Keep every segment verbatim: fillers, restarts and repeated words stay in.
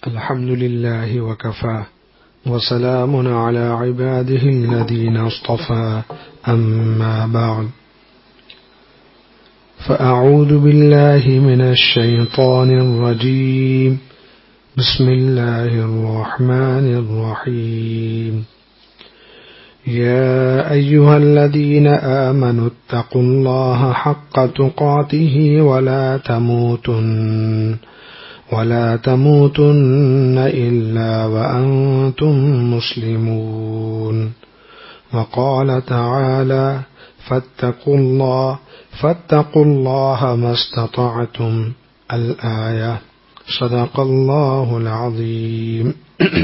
الحمد لله وكفى وسلام على عباده الذين اصطفى أما بعد فأعوذ بالله من الشيطان الرجيم بسم الله الرحمن الرحيم يا أيها الذين آمنوا اتقوا الله حق تقاته ولا تموتن ولا تموتن إلا وأنتم مسلمون وقال تعالى فاتقوا الله فاتقوا الله ما استطعتم الآية صدق الله العظيم.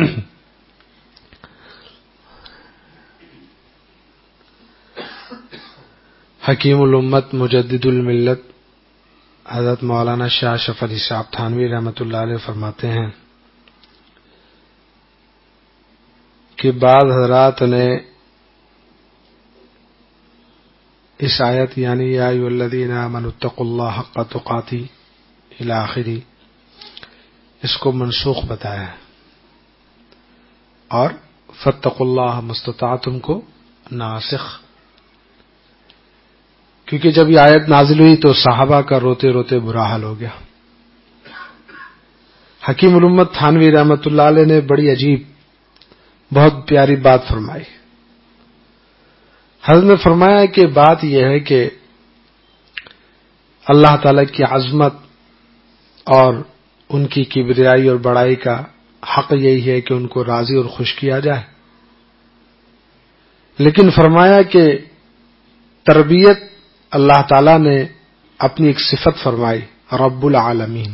حکیم الامت مجدد الملت حضرت مولانا شاہ اشرف علی صاحب تھانوی رحمۃ اللہ علیہ فرماتے ہیں کہ بعض حضرات نے اس آیت یعنی یا ایھا الذین آمنوا اتقوا اللہ حق تقاتی الی آخری اس کو منسوخ بتایا ہے اور فاتقوا اللہ ما استطعتم کو ناسخ، کیونکہ جب یہ آیت نازل ہوئی تو صحابہ کا روتے روتے برا حال ہو گیا. حکیم الامت تھانوی رحمۃ اللہ علیہ نے بڑی عجیب بہت پیاری بات فرمائی. حضرت نے فرمایا کہ بات یہ ہے کہ اللہ تعالی کی عظمت اور ان کی کبریائی اور بڑائی کا حق یہی ہے کہ ان کو راضی اور خوش کیا جائے، لیکن فرمایا کہ تربیت اللہ تعالی نے اپنی ایک صفت فرمائی رب العالمین،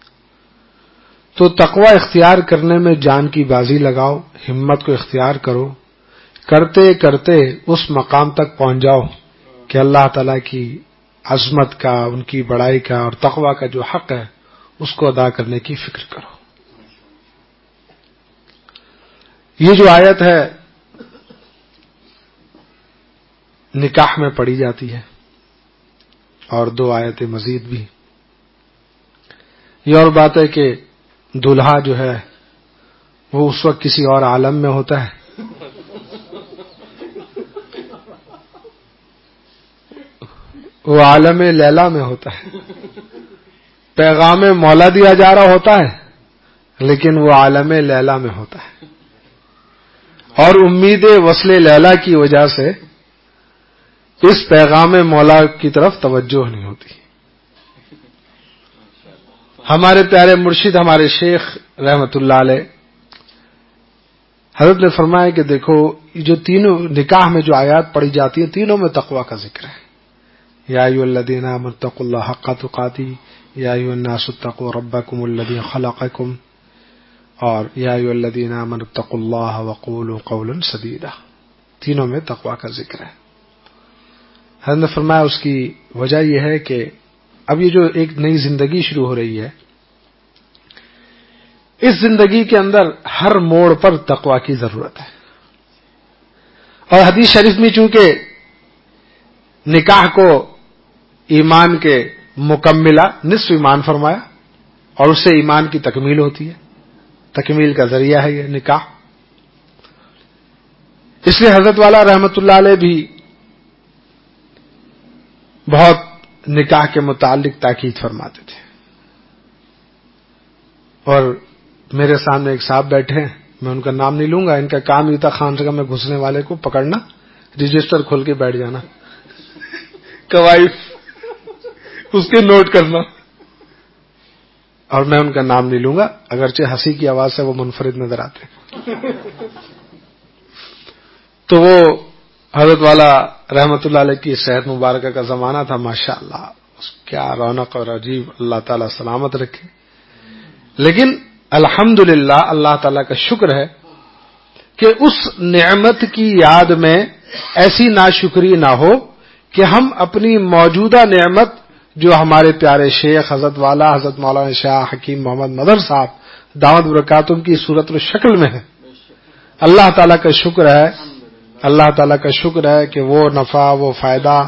تو تقوی اختیار کرنے میں جان کی بازی لگاؤ، ہمت کو اختیار کرو، کرتے کرتے اس مقام تک پہنچ جاؤ کہ اللہ تعالی کی عظمت کا، ان کی بڑائی کا اور تقوی کا جو حق ہے اس کو ادا کرنے کی فکر کرو. یہ جو آیت ہے نکاح میں پڑھی جاتی ہے اور دو آیتیں مزید بھی. یہ اور بات ہے کہ دولہا جو ہے وہ اس وقت کسی اور عالم میں ہوتا ہے، وہ عالم لیلا میں ہوتا ہے، پیغام مولا دیا جا رہا ہوتا ہے لیکن وہ عالم لیلا میں ہوتا ہے، اور امید وصل لیلا کی وجہ سے اس پیغام مولا کی طرف توجہ نہیں ہوتی. ہمارے پیارے مرشد ہمارے شیخ رحمت اللہ علیہ حضرت نے فرمایا کہ دیکھو جو تینوں نکاح میں جو آیات پڑھی جاتی ہیں تینوں میں تقوی کا ذکر ہے. یا ایھا الذین آمنوا اتقوا اللہ حق تقاتی، یا ایھا الناس اتقوا ربکم الذی خلقکم، اور یا ایھا الذین آمنوا اتقوا اللہ وقولوا قولا سدیدا. تینوں میں تقوی کا ذکر ہے. حضرت نے فرمایا اس کی وجہ یہ ہے کہ اب یہ جو ایک نئی زندگی شروع ہو رہی ہے، اس زندگی کے اندر ہر موڑ پر تقوی کی ضرورت ہے. اور حدیث شریف میں چونکہ نکاح کو ایمان کے مکملہ نصف ایمان فرمایا اور اس سے ایمان کی تکمیل ہوتی ہے، تکمیل کا ذریعہ ہے یہ نکاح، اس لیے حضرت والا رحمت اللہ علیہ بھی بہت نکاح کے متعلق تاکید فرماتے تھے. اور میرے سامنے ایک صاحب بیٹھے ہیں، میں ان کا نام نہیں لوں گا، ان کا کام یہ تھا خانقاہ میں گھسنے والے کو پکڑنا، رجسٹر کھول کے بیٹھ جانا، قوائف اس کے نوٹ کرنا، اور میں ان کا نام نہیں لوں گا اگرچہ ہنسی کی آواز سے وہ منفرد نظر آتے ہیں. تو وہ حضرت والا رحمت اللہ علیہ کی صحت مبارکہ کا زمانہ تھا، ماشاءاللہ کیا رونق اور عجیب، اللہ تعالیٰ سلامت رکھے. لیکن الحمدللہ اللہ تعالیٰ کا شکر ہے کہ اس نعمت کی یاد میں ایسی ناشکری نہ ہو کہ ہم اپنی موجودہ نعمت جو ہمارے پیارے شیخ حضرت والا حضرت مولانا شاہ حکیم محمد مدر صاحب دعوت برکاتم کی صورت و شکل میں ہے، اللہ تعالیٰ کا شکر ہے، اللہ تعالیٰ کا شکر ہے کہ وہ نفع وہ فائدہ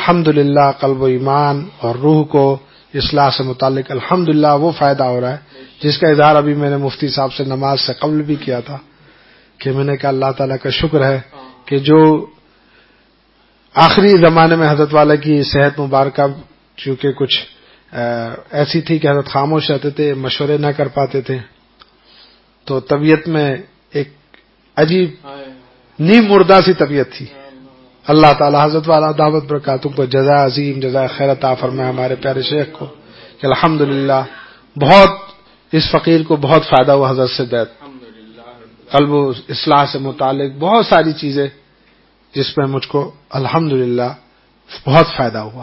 الحمدللہ قلب و ایمان اور روح کو اصلاح سے متعلق الحمدللہ وہ فائدہ ہو رہا ہے جس کا اظہار ابھی میں نے مفتی صاحب سے نماز سے قبل بھی کیا تھا کہ میں نے کہا اللہ تعالیٰ کا شکر ہے کہ جو آخری زمانے میں حضرت والا کی صحت مبارکہ چونکہ کچھ ایسی تھی کہ حضرت خاموش رہتے تھے، مشورے نہ کر پاتے تھے، تو طبیعت میں ایک عجیب نیم مردہ سی طبیعت تھی. اللہ تعالی حضرت والا دعوت برکاتوں کو جزا عظیم جزا خیر عطا فرمائے ہمارے پیارے شیخ کو کہ الحمدللہ بہت اس فقیر کو بہت فائدہ ہوا حضرت سے بیعت، قلب و اصلاح سے متعلق بہت ساری چیزیں جس میں مجھ کو الحمدللہ بہت فائدہ ہوا.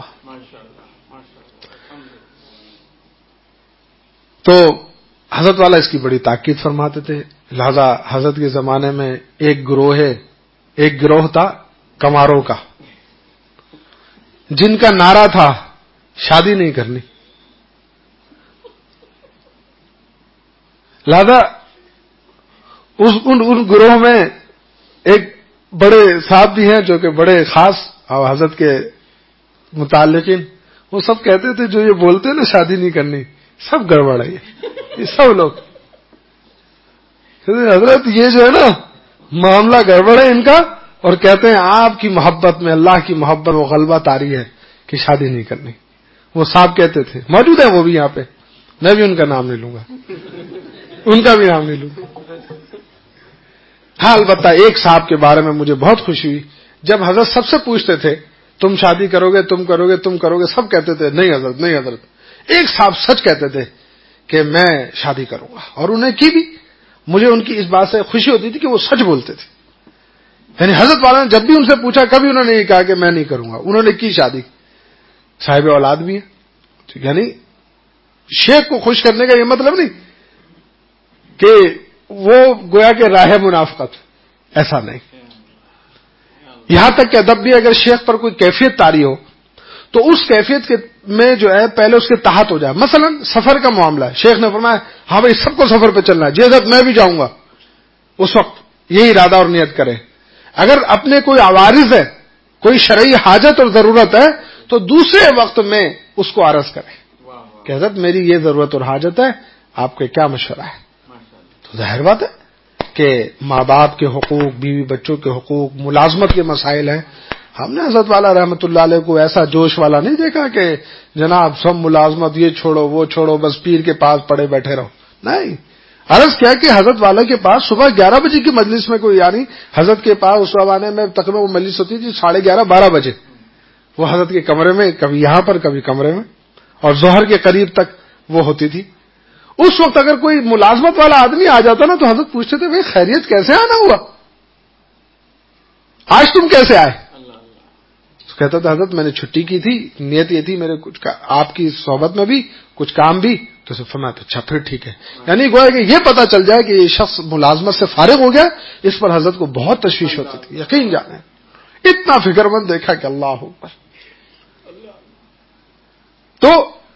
تو حضرت والا اس کی بڑی تاکید فرماتے تھے. لہذا حضرت کے زمانے میں ایک گروہ ہے ایک گروہ تھا کماروں کا، جن کا نعرہ تھا شادی نہیں کرنی. لہذا اس ان, ان گروہ میں ایک بڑے صاحب بھی ہیں جو کہ بڑے خاص اور حضرت کے متعلقین، وہ سب کہتے تھے جو یہ بولتے ہیں نا شادی نہیں کرنی سب گڑبڑ ہے، یہ سب لوگ حضرت یہ جو ہے نا معاملہ گڑبڑ ہے ان کا، اور کہتے ہیں آپ کی محبت میں اللہ کی محبت وہ غلبہ طاری ہے کہ شادی نہیں کرنی. وہ صاحب کہتے تھے، موجود ہیں وہ بھی یہاں پہ، میں بھی ان کا نام نہیں لوں گا، ان کا بھی نام نہیں لوں گا. ہاں البتہ ایک صاحب کے بارے میں مجھے بہت خوشی ہوئی، جب حضرت سب سے پوچھتے تھے تم شادی کرو گے تم کرو گے تم کرو گے، سب کہتے تھے نہیں حضرت نہیں حضرت. ایک صاحب سچ کہتے تھے کہ میں شادی کروں گا، اور انہیں کی بھی. مجھے ان کی اس بات سے خوشی ہوتی تھی کہ وہ سچ بولتے تھے. یعنی حضرت والا نے جب بھی ان سے پوچھا کبھی انہوں نے یہ کہا کہ میں نہیں کروں گا، انہوں نے کی شادی، صاحب اولاد بھی ہے. یعنی شیخ کو خوش کرنے کا یہ مطلب نہیں کہ وہ گویا کہ راہ منافقت، ایسا نہیں. یہاں تک کہ ادب بھی اگر شیخ پر کوئی کیفیت طاری ہو تو اس کیفیت کے میں جو ہے پہلے اس کے تحت ہو جائے. مثلا سفر کا معاملہ ہے، شیخ نے فرمایا ہاں بھائی سب کو سفر پہ چلنا ہے، جی حضرت میں بھی جاؤں گا، اس وقت یہی ارادہ اور نیت کرے. اگر اپنے کوئی عوارض ہے، کوئی شرعی حاجت اور ضرورت ہے تو دوسرے وقت میں اس کو عرض کرے کہ حضرت میری یہ ضرورت اور حاجت ہے، آپ کے کیا مشورہ ہے. تو ظاہر بات ہے کہ ماں باپ کے حقوق، بیوی بچوں کے حقوق، ملازمت کے مسائل ہیں. ہم نے حضرت والا رحمت اللہ علیہ کو ایسا جوش والا نہیں دیکھا کہ جناب سب ملازمت یہ چھوڑو وہ چھوڑو بس پیر کے پاس پڑے بیٹھے رہو. نہیں، عرض کیا کہ حضرت والا کے پاس صبح گیارہ بجے کی مجلس میں کوئی، یعنی حضرت کے پاس اس زمانے میں تقریباً وہ مجلس ہوتی تھی ساڑھے گیارہ بارہ بجے، وہ حضرت کے کمرے میں، کبھی یہاں پر کبھی کمرے میں، اور ظہر کے قریب تک وہ ہوتی تھی. اس وقت اگر کوئی ملازمت والا آدمی آ جاتا نا تو حضرت پوچھتے تھے بھائی خیریت کیسے آنا ہوا، آج تم کیسے آئے؟ تو کہتا تھا حضرت میں نے چھٹی کی تھی، نیت یہ تھی میرے کچھ آپ کی صحبت میں بھی کچھ کام بھی. تو اسے فرمایا تو اچھا پھر ٹھیک ہے. یعنی گویا کہ یہ پتا چل جائے کہ یہ شخص ملازمت سے فارغ ہو گیا. اس پر حضرت کو بہت تشویش ہوتی تھی، یقین جانے اتنا فکر مند دیکھا کہ اللہ اکبر. تو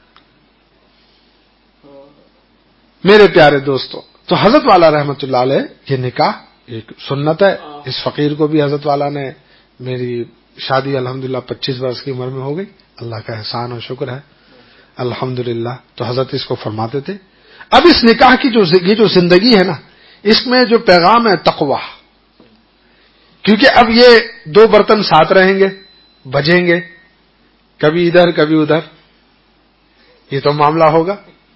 میرے پیارے دوستو، تو حضرت والا رحمت اللہ علیہ یہ نکاح ایک سنت ہے. اس فقیر کو بھی حضرت والا نے، میری شادی الحمدللہ پچیس برس کی عمر میں ہو گئی، اللہ کا احسان اور شکر ہے الحمدللہ. تو حضرت اس کو فرماتے تھے. اب اس نکاح کی جو یہ جو زندگی ہے نا، اس میں جو پیغام ہے تقوی، کیونکہ اب یہ دو برتن ساتھ رہیں گے، بجیں گے کبھی ادھر کبھی ادھر، یہ تو معاملہ ہوگا.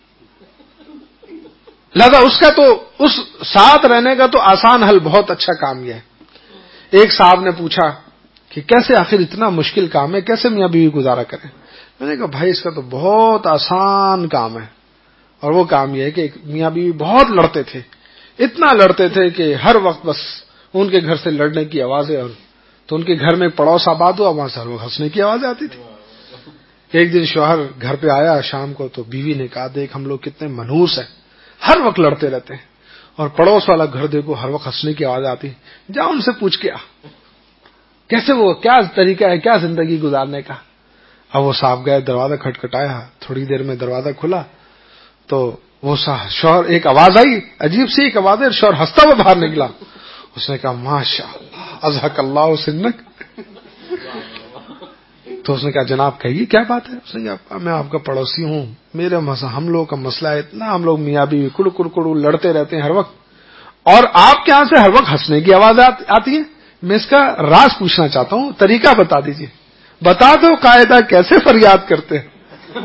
لہذا اس کا تو اس ساتھ رہنے کا تو آسان حل، بہت اچھا کام یہ ہے. ایک صاحب نے پوچھا کہ کیسے آخر اتنا مشکل کام ہے، کیسے میاں بیوی گزارا کریں؟ میں نے کہا بھائی اس کا تو بہت آسان کام ہے، اور وہ کام یہ ہے کہ میاں بیوی بہت لڑتے تھے، اتنا لڑتے تھے کہ ہر وقت بس ان کے گھر سے لڑنے کی آوازیں، اور تو ان کے گھر میں پڑوس آباد ہوا، وہاں سے ہر وقت ہنسنے کی آوازیں آتی تھی. ایک دن شوہر گھر پہ آیا شام کو، تو بیوی نے کہا دیکھ ہم لوگ کتنے منحوس ہیں، ہر وقت لڑتے رہتے ہیں، اور پڑوس والا گھر دیکھو ہر وقت ہنسنے کی آواز آتی، جا ان سے پوچھ کے آ کیسے وہ کیا طریقہ ہے کیا زندگی گزارنے کا. اب وہ صاحب گئے، دروازہ کھٹکھٹایا، تھوڑی دیر میں دروازہ کھلا تو وہ شوہر، ایک آواز آئی عجیب سی ایک آواز ہے، شوہر ہنستا ہوا باہر نکلا. اس نے کہا ماشاء اللہ اضحک اللہ سنک. تو اس نے کہا جناب کہیے کیا بات ہے؟ اس نے کہا میں آپ کا پڑوسی ہوں، میرے ہم لوگ کا مسئلہ ہے اتنا، ہم لوگ میاں بیوی کڑ کڑ کڑ لڑتے رہتے ہیں ہر وقت، اور آپ کے یہاں سے ہر وقت ہنسنے کی آواز آتی ہے، میں اس کا راز پوچھنا چاہتا ہوں، طریقہ بتا دیجیے، بتا دو قاعدہ کیسے فریاد کرتے ہیں؟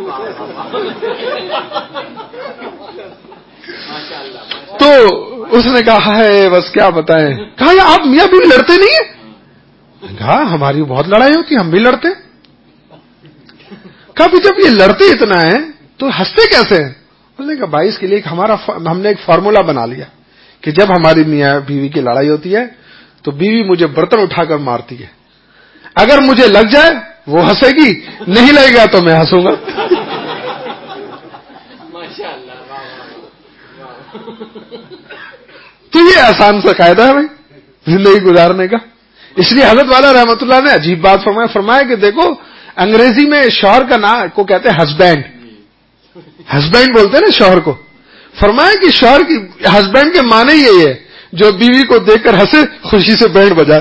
تو اس نے کہا ہے بس کیا بتائیں، کہا یا آپ میاں بیوی لڑتے نہیں ہیں؟ کہا ہماری بہت لڑائی ہوتی ہے، ہم بھی لڑتے۔ کہا بھی جب یہ لڑتے اتنا ہے تو ہنستے کیسے ہیں؟ اس نے کہا بھائی اس کے لیے ہمارا ہم نے ایک فارمولا بنا لیا کہ جب ہماری میاں بیوی کی لڑائی ہوتی ہے تو بیوی مجھے برتن اٹھا کر مارتی ہے، اگر مجھے لگ جائے وہ ہنسے گی، نہیں لگے گا تو میں ہنسوں گا۔ تو یہ آسان سا قاعدہ ہے بھائی زندگی گزارنے کا۔ اس لیے حضرت والا رحمت اللہ نے عجیب بات فرمایا فرمایا کہ دیکھو انگریزی میں شوہر کا نام کو کہتے ہیں ہسبینڈ، ہسبینڈ بولتے ہیں نا شوہر کو، فرمایا کہ شوہر کی ہسبینڈ کے معنی یہی ہے جو بیوی کو دیکھ کر ہنسے، خوشی سے بینڈ بجائے۔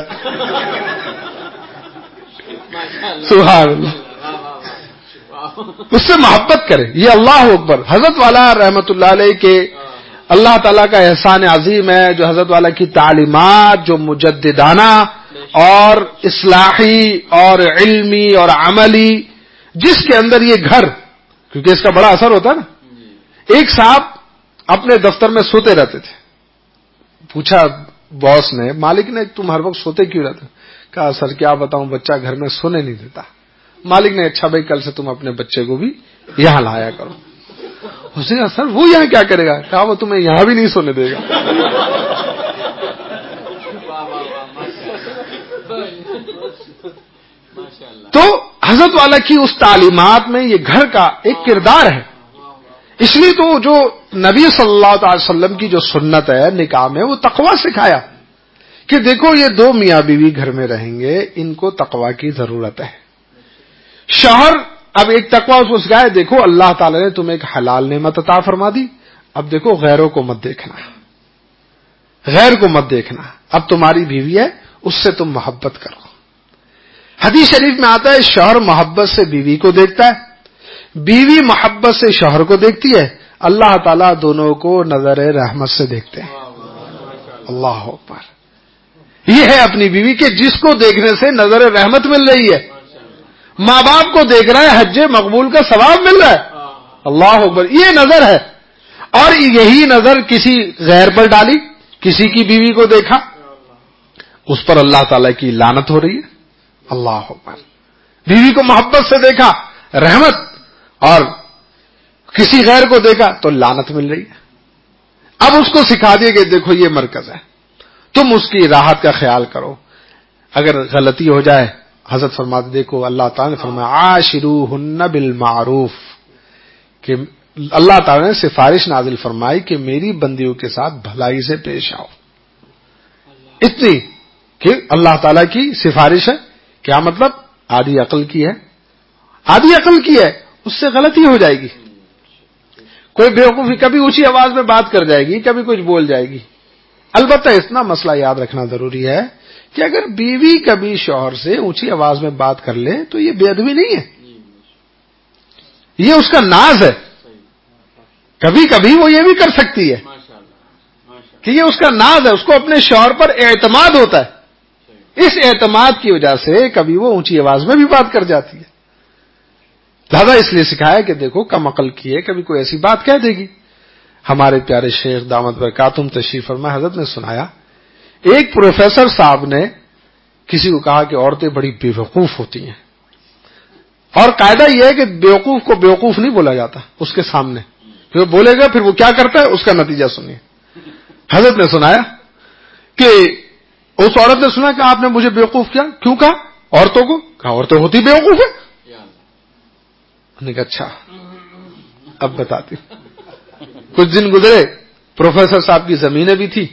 سبحان اللہ، اس سے محبت کرے، یہ اللہ اکبر۔ حضرت والا رحمت اللہ علیہ کے اللہ تعالیٰ کا احسان عظیم ہے جو حضرت والا کی تعلیمات جو مجددانہ اور اصلاحی اور علمی اور عملی، جس کے اندر یہ گھر، کیونکہ اس کا بڑا اثر ہوتا ہے نا۔ ایک صاحب اپنے دفتر میں سوتے رہتے تھے، پوچھا باس نے، مالک نے تم ہر وقت سوتے کیوں رہتے؟ کہا سر کیا بتاؤں بچہ گھر میں سونے نہیں دیتا۔ مالک نے اچھا بھائی کل سے تم اپنے بچے کو بھی یہاں لایا کرو۔ اس نے کہا سر وہ یہاں کیا کرے گا؟ کہا وہ تمہیں یہاں بھی نہیں سونے دے گا۔ تو حضرت والا کی اس تعلیمات میں یہ گھر کا ایک کردار ہے، اس لیے تو جو نبی صلی اللہ علیہ وسلم کی جو سنت ہے نکاح میں وہ تقویٰ سکھایا کہ دیکھو یہ دو میاں بیوی گھر میں رہیں گے، ان کو تقویٰ کی ضرورت ہے۔ شوہر اب ایک تقویٰ اس کو سکھایا، دیکھو اللہ تعالی نے تمہیں ایک حلال نعمت عطا فرما دی، اب دیکھو غیروں کو مت دیکھنا، غیر کو مت دیکھنا، اب تمہاری بیوی ہے اس سے تم محبت کرو۔ حدیث شریف میں آتا ہے شوہر محبت سے بیوی کو دیکھتا ہے، بیوی محبت سے شوہر کو دیکھتی ہے، اللہ تعالیٰ دونوں کو نظر رحمت سے دیکھتے ہیں۔ اللہ اکبر، یہ ہے اپنی بیوی کے جس کو دیکھنے سے نظر رحمت مل رہی ہے، ماں باپ کو دیکھ رہا ہے حج مقبول کا ثواب مل رہا ہے۔ اللہ اکبر، یہ نظر ہے، اور یہی نظر کسی غیر پر ڈالی، کسی کی بیوی کو دیکھا، اس پر اللہ تعالیٰ کی لعنت ہو رہی ہے۔ اللہ اکبر، بیوی کو محبت سے دیکھا رحمت، اور کسی غیر کو دیکھا تو لعنت مل رہی ہے۔ اب اس کو سکھا دیا کہ دیکھو یہ مرکز ہے، تم اس کی راحت کا خیال کرو، اگر غلطی ہو جائے حضرت فرماتے دیکھو اللہ تعالیٰ نے فرمایا عاشروہن بالمعروف، کہ اللہ تعالیٰ نے سفارش نازل فرمائی کہ میری بندیوں کے ساتھ بھلائی سے پیش آؤ، اتنی کہ اللہ تعالیٰ کی سفارش ہے۔ کیا مطلب؟ آدھی عقل کی ہے، آدھی عقل کی ہے، اس سے غلطی ہو جائے گی، کوئی بیوقوفی کبھی اونچی آواز میں بات کر جائے گی، کبھی کچھ بول جائے گی۔ البتہ اتنا مسئلہ یاد رکھنا ضروری ہے کہ اگر بیوی کبھی شوہر سے اونچی آواز میں بات کر لے تو یہ بے ادبی نہیں ہے، یہ اس کا ناز ہے، کبھی کبھی وہ یہ بھی کر سکتی ہے کہ یہ اس کا ناز ہے، اس کو اپنے شوہر پر اعتماد ہوتا ہے، اس اعتماد کی وجہ سے کبھی وہ اونچی آواز میں بھی بات کر جاتی ہے۔ لہذا اس لیے سکھایا کہ دیکھو کم عقل کی ہے، کبھی کوئی ایسی بات کہہ دے گی۔ ہمارے پیارے شیخ دامت برکاتہم تشریف فرما حضرت نے سنایا، ایک پروفیسر صاحب نے کسی کو کہا کہ عورتیں بڑی بیوقوف ہوتی ہیں، اور قاعدہ یہ ہے کہ بیوقوف کو بیوقوف نہیں بولا جاتا اس کے سامنے، پھر وہ بولے گا پھر وہ کیا کرتا ہے اس کا نتیجہ سنیے۔ حضرت نے سنایا کہ اس عورت نے سنا کہ آپ نے مجھے بیوقوف کیا، کیوں کہا؟ عورتوں کو کہا عورتیں ہوتی بیوقوف ہے۔ نے کہا اچھا اب بتاتی ہوں۔ کچھ دن گزرے، پروفیسر صاحب کی زمینیں بھی تھی،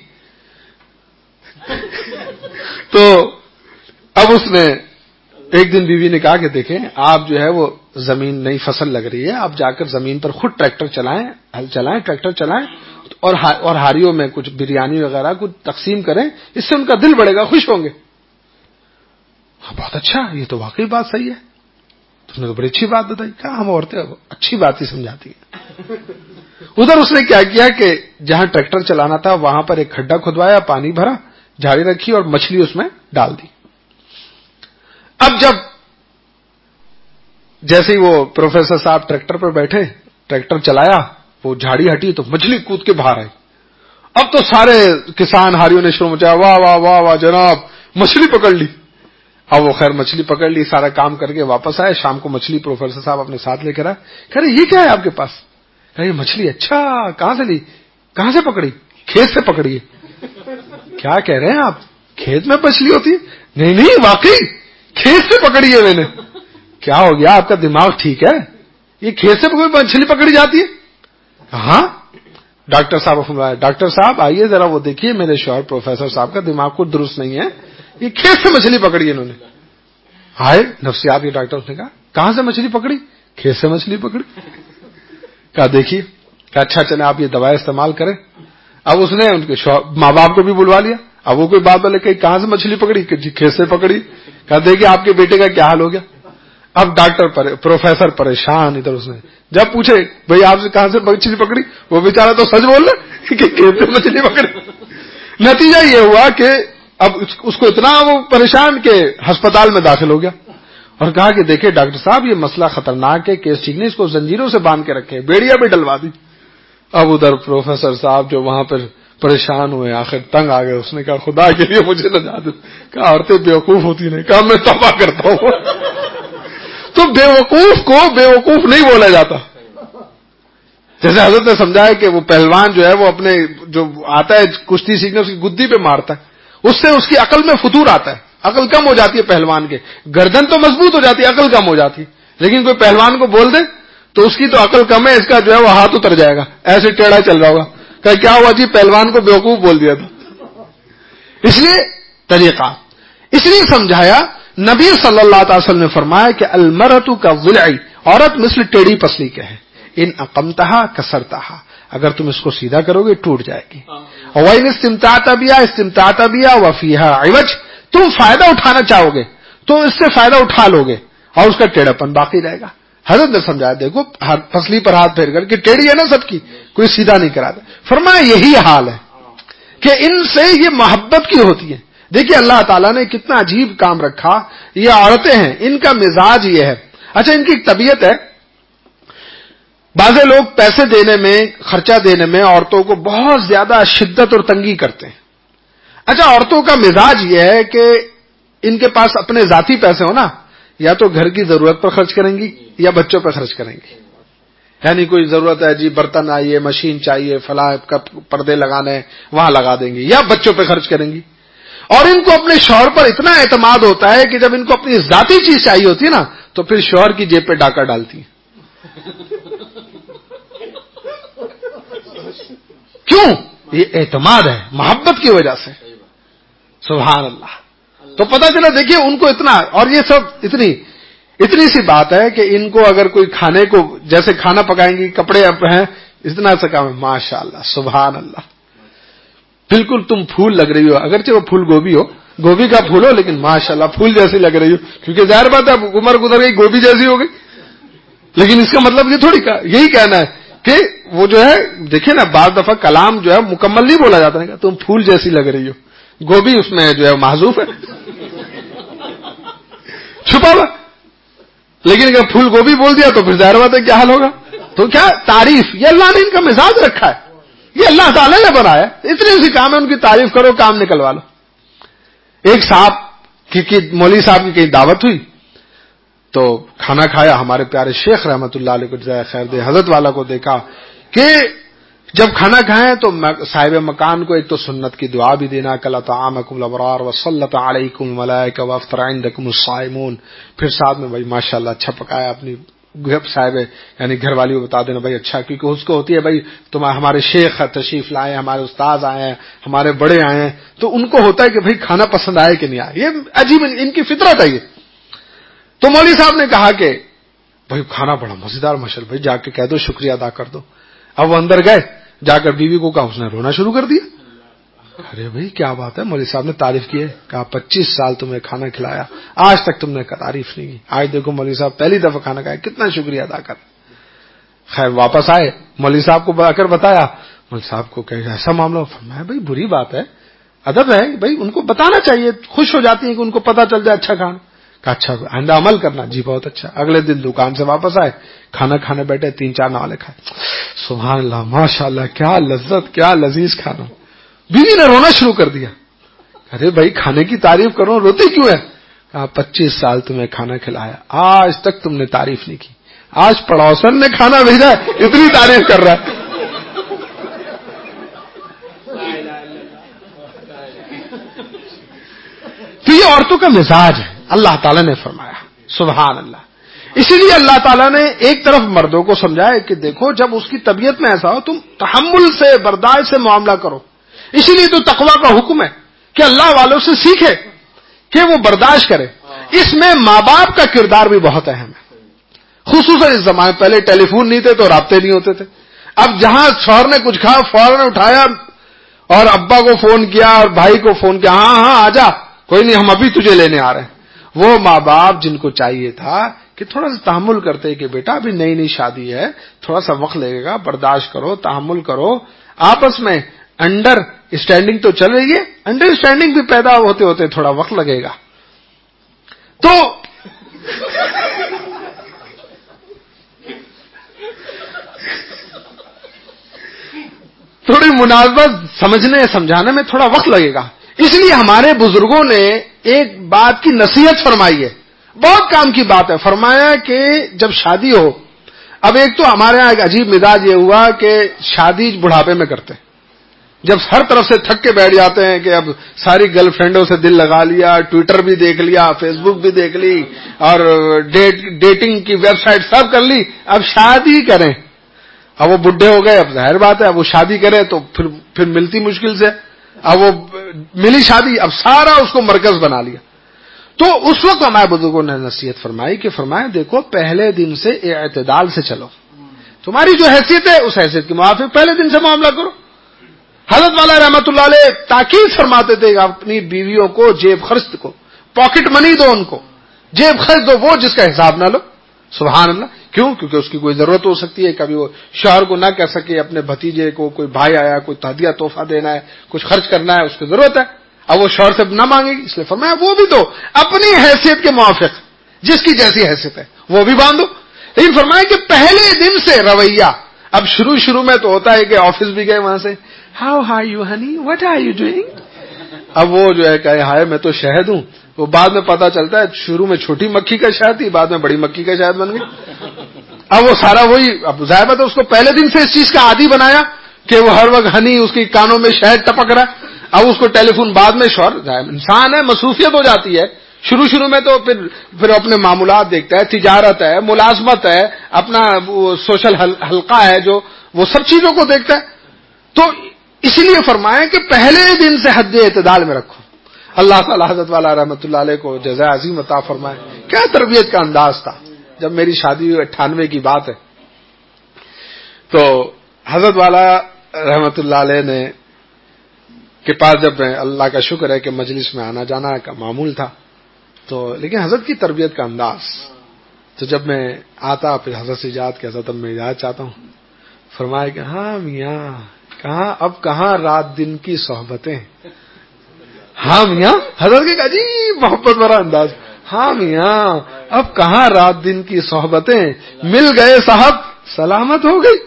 تو اب اس نے ایک دن بیوی نے کہا کہ دیکھیں آپ جو ہے وہ زمین نئی فصل لگ رہی ہے، آپ جا کر زمین پر خود ٹریکٹر چلائیں، ہل چلائیں، ٹریکٹر چلائیں، اور اور ہاریوں میں کچھ بریانی وغیرہ کچھ تقسیم کریں، اس سے ان کا دل بڑھے گا، خوش ہوں گے۔ بہت اچھا، یہ تو واقعی بات صحیح ہے۔ اس نے تو بڑی اچھی بات بتائی. کہا ہم عورتیں اچھی بات ہی سمجھاتی ہیں. ادھر اس نے کیا کیا کہ جہاں ٹریکٹر چلانا تھا وہاں پر ایک کھڈا کھدوایا, پانی بھرا, جھاڑی رکھی اور مچھلی اس میں ڈال دی. اب جب جیسے ہی وہ پروفیسر صاحب ٹریکٹر پر بیٹھے, ٹریکٹر چلایا, وہ جھاڑی ہٹی تو مچھلی کود کے باہر آئی. اب تو سارے کسان ہاریوں نے شروع مچایا, واہ واہ واہ واہ جناب مچھلی پکڑ لی. اب وہ خیر مچھلی پکڑ لی, سارا کام کر کے واپس آئے. شام کو مچھلی پروفیسر صاحب اپنے ساتھ لے کر آئے. کہہ رہے یہ کیا ہے آپ کے پاس؟ کہہ رہے یہ مچھلی. اچھا کہاں سے لی؟ کہاں سے پکڑی؟ کھیت سے پکڑی ہے. کیا کہہ رہے ہیں آپ؟ کھیت میں مچھلی ہوتی ہے؟ نہیں نہیں واقعی کھیت سے پکڑی ہے میں نے. کیا ہو گیا آپ کا دماغ ٹھیک ہے؟ یہ کھیت سے مچھلی پکڑی جاتی ہے؟ ہاں. ڈاکٹر صاحب ڈاکٹر صاحب آئیے ذرا وہ دیکھیے میرے شوہر پروفیسر صاحب کا دماغ کو درست نہیں ہے, یہ کھیت سے مچھلی پکڑی ہے انہوں نے. آئے نفسیات کے ڈاکٹر نے کہا کہاں سے مچھلی پکڑی؟ کھیت سے مچھلی پکڑی. کہا دیکھیے, کہا اچھا چلے آپ یہ دوا استعمال کریں. اب اس نے ان کے ماں باپ کو بھی بلوا لیا. اب وہ کوئی بات بولے کہ کہاں سے مچھلی پکڑی؟ کہ جی کھیت سے پکڑی. کہا دیکھیے آپ کے بیٹے کا کیا حال ہو گیا. اب ڈاکٹر پر, پروفیسر پریشان. ادھر اس نے جب پوچھے بھئی آپ سے کہاں سے مچھلی پکڑی, وہ بیچارہ تو سچ بول رہا کہ کھیت سے مچھلی پکڑی. نتیجہ یہ ہوا کہ اب اس کو اتنا وہ پریشان کہ ہسپتال میں داخل ہو گیا اور کہا کہ دیکھیں ڈاکٹر صاحب یہ مسئلہ خطرناک ہے, کیس ٹھیک نہیں, اس کو زنجیروں سے باندھ کے رکھے, بیڑیاں بھی ڈلوا دی. اب ادھر پروفیسر صاحب جو وہاں پر پریشان ہوئے, آخر تنگ آ گئے. اس نے کہا خدا کے لیے مجھے نجات دے. کہا عورتیں بیوقوف ہوتی نہیں. کہا میں توبہ کرتا ہوں. تو بیوقوف کو بیوقوف نہیں بولا جاتا. جیسے حضرت نے سمجھایا کہ وہ پہلوان جو ہے وہ اپنے جو آتا ہے کشتی سیکھنے اس کی گدی پہ مارتا ہے, اس سے اس کی عقل میں فتور آتا ہے, عقل کم ہو جاتی ہے پہلوان کے. گردن تو مضبوط ہو جاتی ہے, عقل کم ہو جاتی ہے. لیکن کوئی پہلوان کو بول دے تو اس کی تو عقل کم ہے, اس کا جو ہے وہ ہاتھ اتر جائے گا, ایسے ٹیڑھا چل رہا ہوگا. کہ کیا ہوا جی پہلوان کو بیوقوف بول دیا تھا. اس لیے طریقہ اس لیے سمجھایا. نبی صلی اللہ تعالی وسلم نے فرمایا کہ المرأۃ کالضلع, عورت مثل ٹیڑھی پسلی کے ہے. ان اقمتها کسرتها, اگر تم اس کو سیدھا کرو گے ٹوٹ جائے گی. وان استمتعت بها استمتعت بها وفيها عوج, تم فائدہ اٹھانا چاہو گے تو اس سے فائدہ اٹھا لو گے اور اس کا ٹیڑھاپن باقی رہے گا. حضرت نے سمجھایا دیکھو پسلی پر ہاتھ پھیر کر کہ ٹیڑھی ہے نا سب کی, کوئی سیدھا نہیں کراتا. فرمایا یہی حال ہے کہ ان سے یہ محبت کی ہوتی ہے. دیکھیے اللہ تعالیٰ نے کتنا عجیب کام رکھا. یہ عورتیں ہیں, ان کا مزاج یہ ہے. اچھا ان کی ایک طبیعت ہے, بعض لوگ پیسے دینے میں, خرچہ دینے میں عورتوں کو بہت زیادہ شدت اور تنگی کرتے ہیں. اچھا عورتوں کا مزاج یہ ہے کہ ان کے پاس اپنے ذاتی پیسے ہو نا, یا تو گھر کی ضرورت پر خرچ کریں گی یا بچوں پہ خرچ کریں گی. یعنی کوئی ضرورت ہے جی برتن آئیے, مشین چاہیے, فلاں پردے لگانے, وہاں لگا دیں گی, یا بچوں پہ خرچ کریں گی. اور ان کو اپنے شوہر پر اتنا اعتماد ہوتا ہے کہ جب ان کو اپنی ذاتی چیز چاہیے ہوتی ہے نا تو پھر شوہر کی جیب پہ ڈاکہ ڈالتی ہیں. کیوں؟ یہ اعتماد ہے, محبت کی وجہ سے. سبحان اللہ. تو پتہ چلا دیکھیے ان کو اتنا, اور یہ سب اتنی اتنی سی بات ہے کہ ان کو اگر کوئی کھانے کو جیسے کھانا پکائیں گی, کپڑے اب ہیں, اتنا سا کام ہے. ماشاء اللہ سبحان اللہ, بالکل تم پھول لگ رہی ہو, اگرچہ وہ پھول گوبھی ہو, گوبھی کا پھول ہو, لیکن ماشاءاللہ پھول جیسی لگ رہی ہو. کیونکہ ظاہر بات ہے عمر گزر گئی, گوبھی جیسی ہو گئی. لیکن اس کا مطلب یہ تھوڑی یہی کہنا ہے کہ وہ جو ہے دیکھیں نا, بعض دفعہ کلام جو ہے مکمل نہیں بولا جاتا ہے, تم پھول جیسی لگ رہی ہو. گوبھی اس میں جو ہے محذوف ہے, چھپا ہوا. لیکن اگر پھول گوبھی بول دیا تو پھر ظاہر بات ہے کیا حال ہوگا. تو کیا تعریف, یہ اللہ نے ان کا مزاج رکھا ہے, یہ اللہ تعالیٰ نے بنایا. اتنے سی کام ہے ان کی تعریف کرو, کام نکلوا لو. ایک صاحب کی مولوی صاحب کی کہیں دعوت ہوئی تو کھانا کھایا. ہمارے پیارے شیخ رحمت اللہ علیہ کو جزائے خیر دے, حضرت والا کو دیکھا کہ جب کھانا کھائیں تو صاحب مکان کو ایک تو سنت کی دعا بھی دینا, کلا طعامکم الابرار وصلت علیکم الملائکہ وافطر عندکم الصائمون. پھر ساتھ میں بھائی ماشاءاللہ اچھا پکایا, اپنی صاحب یعنی گھر والی کو بتا دینا بھائی اچھا, کیونکہ اس کو ہوتی ہے بھائی تم ہمارے شیخ تشریف لائے, ہمارے استاد آئے ہیں, ہمارے بڑے آئے ہیں, تو ان کو ہوتا ہے کہ بھائی کھانا پسند آئے کہ نہیں آئے. یہ عجیب ان کی فطرت ہے یہ. تو مولوی صاحب نے کہا کہ بھائی کھانا بڑا مزیدار ماشاءاللہ, بھائی جا کے کہہ دو شکریہ ادا کر دو. اب وہ اندر گئے, جا کر بیوی کو کہا, اس نے رونا شروع کر دیا. ارے بھائی کیا بات ہے، مولوی صاحب نے تعریف کی ہے، کہا پچیس سال تمہیں کھانا کھلایا، آج تک تم نے تعریف نہیں کی، آج دیکھو مولوی صاحب پہلی دفعہ کھانا کھایا، کتنا شکریہ ادا کر۔ خیر واپس آئے، مولوی صاحب کو بلا کر بتایا، مولوی صاحب کو کہ ایسا معاملہ ہو، فرمایا بھائی بری بات ہے، ادب ہے بھائی، ان کو بتانا چاہیے، خوش ہو جاتی ہیں کہ ان کو پتا چل جائے اچھا کھانا۔ کہا اچھا آئندہ عمل کرنا، جی بہت اچھا۔ اگلے دن دکان سے واپس آئے، کھانا کھانے بیٹھے، تین چار نوالے کھائے، سبحان اللہ ماشاء اللہ کیا لذت، کیا لذیذ کھانا۔ بیوی نے رونا شروع کر دیا، ارے بھائی کھانے کی تعریف کرو، روتی کیوں ہے؟ کہا پچیس سال تمہیں کھانا کھلایا، آج تک تم نے تعریف نہیں کی، آج پڑوسن نے کھانا بھیجا ہے اتنی تعریف کر رہا ہے۔ تو یہ عورتوں کا مزاج ہے، اللہ تعالیٰ نے فرمایا سبحان اللہ۔ اسی لیے اللہ تعالیٰ نے ایک طرف مردوں کو سمجھایا کہ دیکھو جب اس کی طبیعت میں ایسا ہو تم تحمل سے، برداشت سے معاملہ کرو، اسی لیے تو تقویٰ کا حکم ہے کہ اللہ والوں سے سیکھے کہ وہ برداشت کرے۔ اس میں ماں باپ کا کردار بھی بہت اہم ہے، خصوصاً اس زمانے، پہلے ٹیلی فون نہیں تھے تو رابطے نہیں ہوتے تھے، اب جہاں شوہر نے کچھ کھا فوراً اٹھایا اور ابا کو فون کیا اور بھائی کو فون کیا، ہاں ہاں آجا، کوئی نہیں ہم ابھی تجھے لینے آ رہے ہیں۔ وہ ماں باپ جن کو چاہیے تھا کہ تھوڑا سا تحمل کرتے کہ بیٹا ابھی نئی نئی شادی ہے، تھوڑا سا وقت لگے گا، برداشت کرو، تحمل کرو، آپس میں انڈر اسٹینڈنگ تو چل رہی ہے، انڈر اسٹینڈنگ بھی پیدا ہوتے ہوتے تھوڑا وقت لگے گا۔ تو تھوڑی مناسبت سمجھنے سمجھانے میں تھوڑا وقت لگے گا، اس لیے ہمارے بزرگوں نے ایک بات کی نصیحت فرمائی ہے، بہت کام کی بات ہے، فرمایا کہ جب شادی ہو، اب ایک تو ہمارے یہاں ایک عجیب مزاج یہ ہوا کہ شادی بڑھاپے میں کرتے ہیں، جب ہر طرف سے تھک کے بیٹھ جاتے ہیں کہ اب ساری گرل فرینڈوں سے دل لگا لیا، ٹویٹر بھی دیکھ لیا، فیس بک بھی دیکھ لی، اور ڈیٹ ڈیٹنگ کی ویب سائٹ سب کر لی، اب شادی کریں، اب وہ بڈھے ہو گئے، اب ظاہر بات ہے اب وہ شادی کرے تو پھر پھر ملتی مشکل سے، اب وہ ملی شادی، اب سارا اس کو مرکز بنا لیا۔ تو اس وقت ہمارے بزرگوں نے نصیحت فرمائی کہ فرمایا دیکھو پہلے دن سے اعتدال سے چلو، تمہاری جو حیثیت ہے اس حیثیت کے موافق پہلے دن سے معاملہ کرو۔ حضرت والا رحمت اللہ علیہ تاکید فرماتے تھے کہ اپنی بیویوں کو جیب خرچ کو، پاکٹ منی دو، ان کو جیب خرچ دو، وہ جس کا حساب نہ لو۔ سبحان اللہ، کیوں؟ کیونکہ اس کی کوئی ضرورت ہو سکتی ہے، کبھی وہ شوہر کو نہ کہہ سکے، اپنے بھتیجے کو کوئی بھائی آیا، کوئی ہدیہ تحفہ دینا ہے، کچھ خرچ کرنا ہے، اس کی ضرورت ہے، اب وہ شوہر سے نہ مانگے گی، اس لیے فرمایا وہ بھی دو اپنی حیثیت کے موافق، جس کی جیسی حیثیت ہے وہ بھی باندھو۔ لیکن فرمایا کہ پہلے دن سے رویہ، اب شروع شروع میں تو ہوتا ہے کہ آفس بھی گئے وہاں سے how are you honey what are you doing, اب وہ جو ہے کہ ہائے میں تو شہد ہوں، وہ بعد میں پتا چلتا ہے شروع میں چھوٹی مکھی کا شہد تھی، بعد میں بڑی مکھی کا شہد بن گئی۔ اب وہ سارا وہی، اب ظاہر ہے اس کو پہلے دن سے اس چیز کا عادی بنایا کہ وہ ہر وقت ہنی، اس کی کانوں میں شہد ٹپک رہا، اب اس کو ٹیلی فون بعد میں شوہر، انسان ہے مصروفیت ہو جاتی ہے، شروع شروع میں تو پھر پھر اپنے معاملات دیکھتا ہے، تجارت ہے، ملازمت ہے، اپنا سوشل حلقہ ہے جو، وہ سب چیزوں کو دیکھتا ہے، تو اسی لیے فرمایا کہ پہلے دن سے حد اعتدال میں رکھو۔ اللہ تعالی حضرت والا رحمت اللہ علیہ کو جزائے عظیم عطا فرمائے، کیا تربیت کا انداز تھا۔ جب میری شادی ہوئی اٹھانوے کی بات ہے، تو حضرت والا رحمت اللہ علیہ نے کے پاس جب میں، اللہ کا شکر ہے کہ مجلس میں آنا جانا کا معمول تھا، تو لیکن حضرت کی تربیت کا انداز، تو جب میں آتا پھر حضرت سے اجازت کہ حضرت میں اجازت چاہتا ہوں، فرمایا کہ ہاں میاں کہاں اب کہاں رات دن کی صحبتیں، ہاں میاں، حضرت کے عجیب محبت بھرا انداز، ہاں میاں اب کہاں رات دن کی صحبتیں، مل گئے صاحب سلامت ہو گئی۔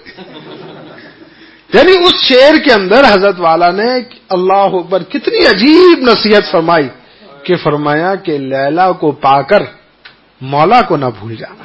یعنی اس شعر کے اندر حضرت والا نے اللہ اکبر کتنی عجیب نصیحت فرمائی کہ فرمایا کہ لیلا کو پا کر مولا کو نہ بھول جانا،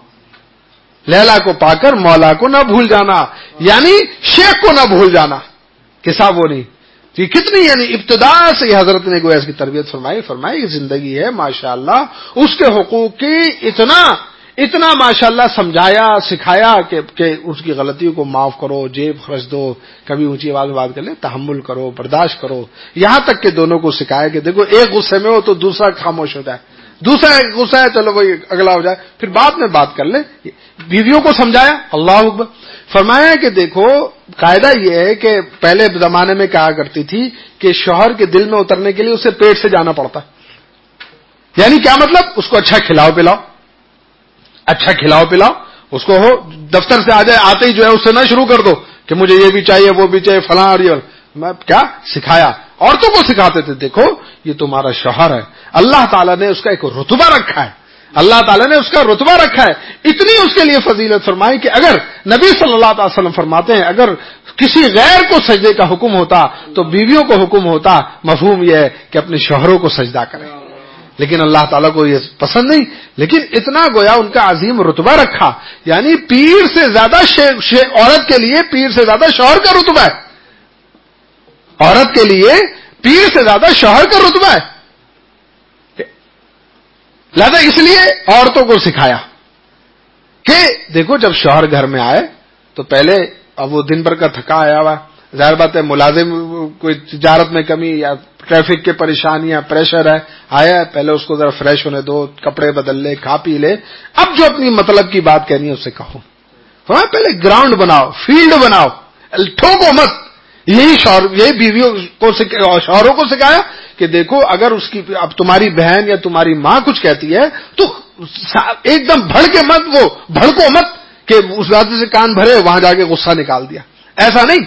لیلا کو پا کر مولا کو نہ بھول جانا، یعنی شیخ کو نہ بھول جانا کہ صاحب وہ نہیں، یہ کتنی یعنی ابتدا سے ہی حضرت نے گویا اس کی تربیت فرمائی فرمائی زندگی ہے ماشاءاللہ، اس کے حقوق کی اتنا اتنا ماشاءاللہ سمجھایا سکھایا کہ کہ اس کی غلطیوں کو معاف کرو، جیب خرچ دو، کبھی اونچی آواز میں بات کر لیں، تحمل کرو، برداشت کرو، یہاں تک کہ دونوں کو سکھایا کہ دیکھو ایک غصے میں ہو تو دوسرا خاموش ہو جائے، دوسرا غصہ ہے چلو وہی اگلا ہو جائے، پھر بعد میں بات کر لیں، بیویوں کو سمجھایا، اللہ اکبر۔ فرمایا کہ دیکھو قاعدہ یہ ہے کہ پہلے زمانے میں کہا کرتی تھی کہ شوہر کے دل میں اترنے کے لیے اسے پیٹ سے جانا پڑتا ہے. یعنی کیا مطلب؟ اس کو اچھا کھلاؤ پلاؤ، اچھا کھلاؤ پلاؤ اس کو. ہو دفتر سے آ جائے آتے ہی جو ہے اس سے نہ شروع کر دو کہ مجھے یہ بھی چاہیے وہ بھی چاہیے فلاں اور یہ. میں کیا سکھایا؟ عورتوں کو سکھاتے تھے دیکھو یہ تمہارا شوہر ہے، اللہ تعالیٰ نے اس کا ایک رتبہ رکھا ہے، اللہ تعالیٰ نے اس کا رتبہ رکھا ہے. اتنی اس کے لیے فضیلت فرمائی کہ اگر نبی صلی اللہ علیہ وسلم فرماتے ہیں اگر کسی غیر کو سجدے کا حکم ہوتا تو بیویوں کو حکم ہوتا. مفہوم یہ ہے کہ اپنے شوہروں کو سجدہ کریں، لیکن اللہ تعالیٰ کو یہ پسند نہیں. لیکن اتنا گویا ان کا عظیم رتبہ رکھا، یعنی پیر سے زیادہ شے شے عورت کے لیے پیر سے زیادہ شوہر کا رتبہ ہے، عورت کے لیے پیر سے زیادہ شوہر کا رتبہ ہے. لہذا اس لیے عورتوں کو سکھایا کہ دیکھو جب شوہر گھر میں آئے تو پہلے اب وہ دن بھر کا تھکا آیا ہوا، ظاہر بات ہے ملازم کوئی تجارت میں کمی یا ٹریفک کے پریشانیاں پریشر ہے، آیا پہلے اس کو ذرا فریش ہونے دو، کپڑے بدل لے، کھا پی لے، اب جو اپنی مطلب کی بات کہنی ہے اسے کہو. ہاں پہلے گراؤنڈ بناؤ، فیلڈ بناؤ، ٹھوکو مت. یہی شوہر یہی بیویوں کو شوہروں کو سکھایا کہ دیکھو اگر اس کی اب تمہاری بہن یا تمہاری ماں کچھ کہتی ہے تو ایک دم بھڑ کے مت، وہ بھڑکو مت کہ اس بات سے کان بھرے وہاں جا کے غصہ نکال دیا. ایسا نہیں،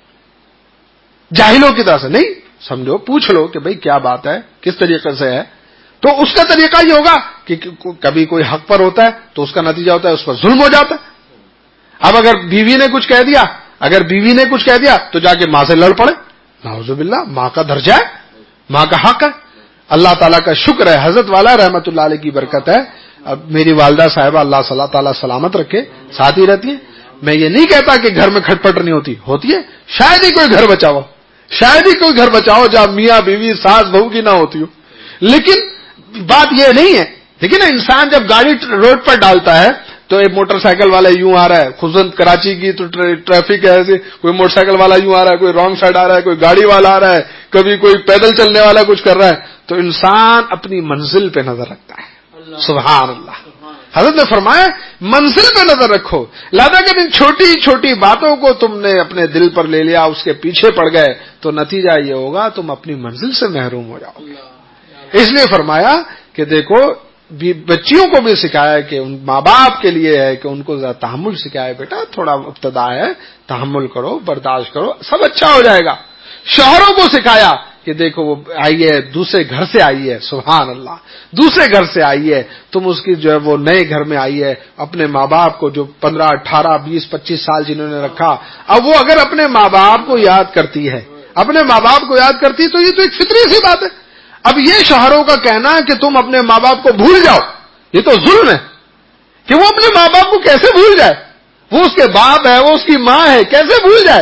جاہلوں کی طرح سے نہیں، سمجھو پوچھ لو کہ بھئی کیا بات ہے، کس طریقے سے ہے. تو اس کا طریقہ یہ ہوگا کہ کبھی کوئی حق پر ہوتا ہے تو اس کا نتیجہ ہوتا ہے اس پر ظلم ہو جاتا ہے. اب اگر بیوی نے کچھ کہہ دیا اگر بیوی نے کچھ کہہ دیا تو جا کے ماں سے لڑ پڑے، نعوذ باللہ. ماں کا درجہ ہے، ماں کا حق ہے. اللہ تعالیٰ کا شکر ہے، حضرت والا رحمت اللہ علیہ کی برکت ہے. اب میری والدہ صاحبہ اللہ صلی اللہ تعالیٰ سلامت رکھے ساتھ ہی رہتی ہیں. میں یہ نہیں کہتا کہ گھر میں کھٹ پٹ نہیں ہوتی، ہوتی ہے. شاید ہی کوئی گھر بچاؤ شاید ہی کوئی گھر بچاؤ جہاں میاں بیوی ساس بہو کی نہ ہوتی ہو. لیکن بات یہ نہیں ہے. لیکن انسان جب گاڑی روڈ پر ڈالتا ہے تو ایک موٹر سائیکل والا یوں آ رہا ہے، خصوصاً کراچی کی تو ٹریفک ہے ایسے، کوئی موٹر سائیکل والا یوں آ رہا ہے، کوئی رانگ سائڈ آ رہا ہے، کوئی گاڑی والا آ رہا ہے، کبھی کوئی پیدل چلنے والا کچھ کر رہا ہے، تو انسان اپنی منزل پہ نظر رکھتا ہے. سبحان اللہ. حضرت نے فرمایا منزل پہ نظر رکھو. لہذا کہ ان چھوٹی چھوٹی باتوں کو تم نے اپنے دل پر لے لیا، اس کے پیچھے پڑ گئے تو نتیجہ یہ ہوگا تم اپنی منزل سے محروم ہو جاؤ گے. اس لیے فرمایا کہ دیکھو بچیوں کو بھی سکھایا کہ ان ماں باپ کے لیے ہے کہ ان کو ذرا تحمل سکھائے، بیٹا تھوڑا ابتدا ہے، تحمل کرو، برداشت کرو، سب اچھا ہو جائے گا. شوہروں کو سکھایا کہ دیکھو وہ آئی ہے دوسرے گھر سے آئی ہے، سبحان اللہ، دوسرے گھر سے آئی ہے، تم اس کی جو ہے وہ نئے گھر میں آئی ہے، اپنے ماں باپ کو جو پندرہ اٹھارہ بیس پچیس سال جنہوں نے رکھا، اب وہ اگر اپنے ماں باپ کو یاد کرتی ہے اپنے ماں باپ کو یاد کرتی ہے تو یہ تو ایک فطری سی بات ہے. اب یہ شوہروں کا کہنا کہ تم اپنے ماں باپ کو بھول جاؤ، یہ تو ظلم ہے کہ وہ اپنے ماں باپ کو کیسے بھول جائے. وہ اس کے باپ ہے، وہ اس کی ماں ہے، کیسے بھول جائے.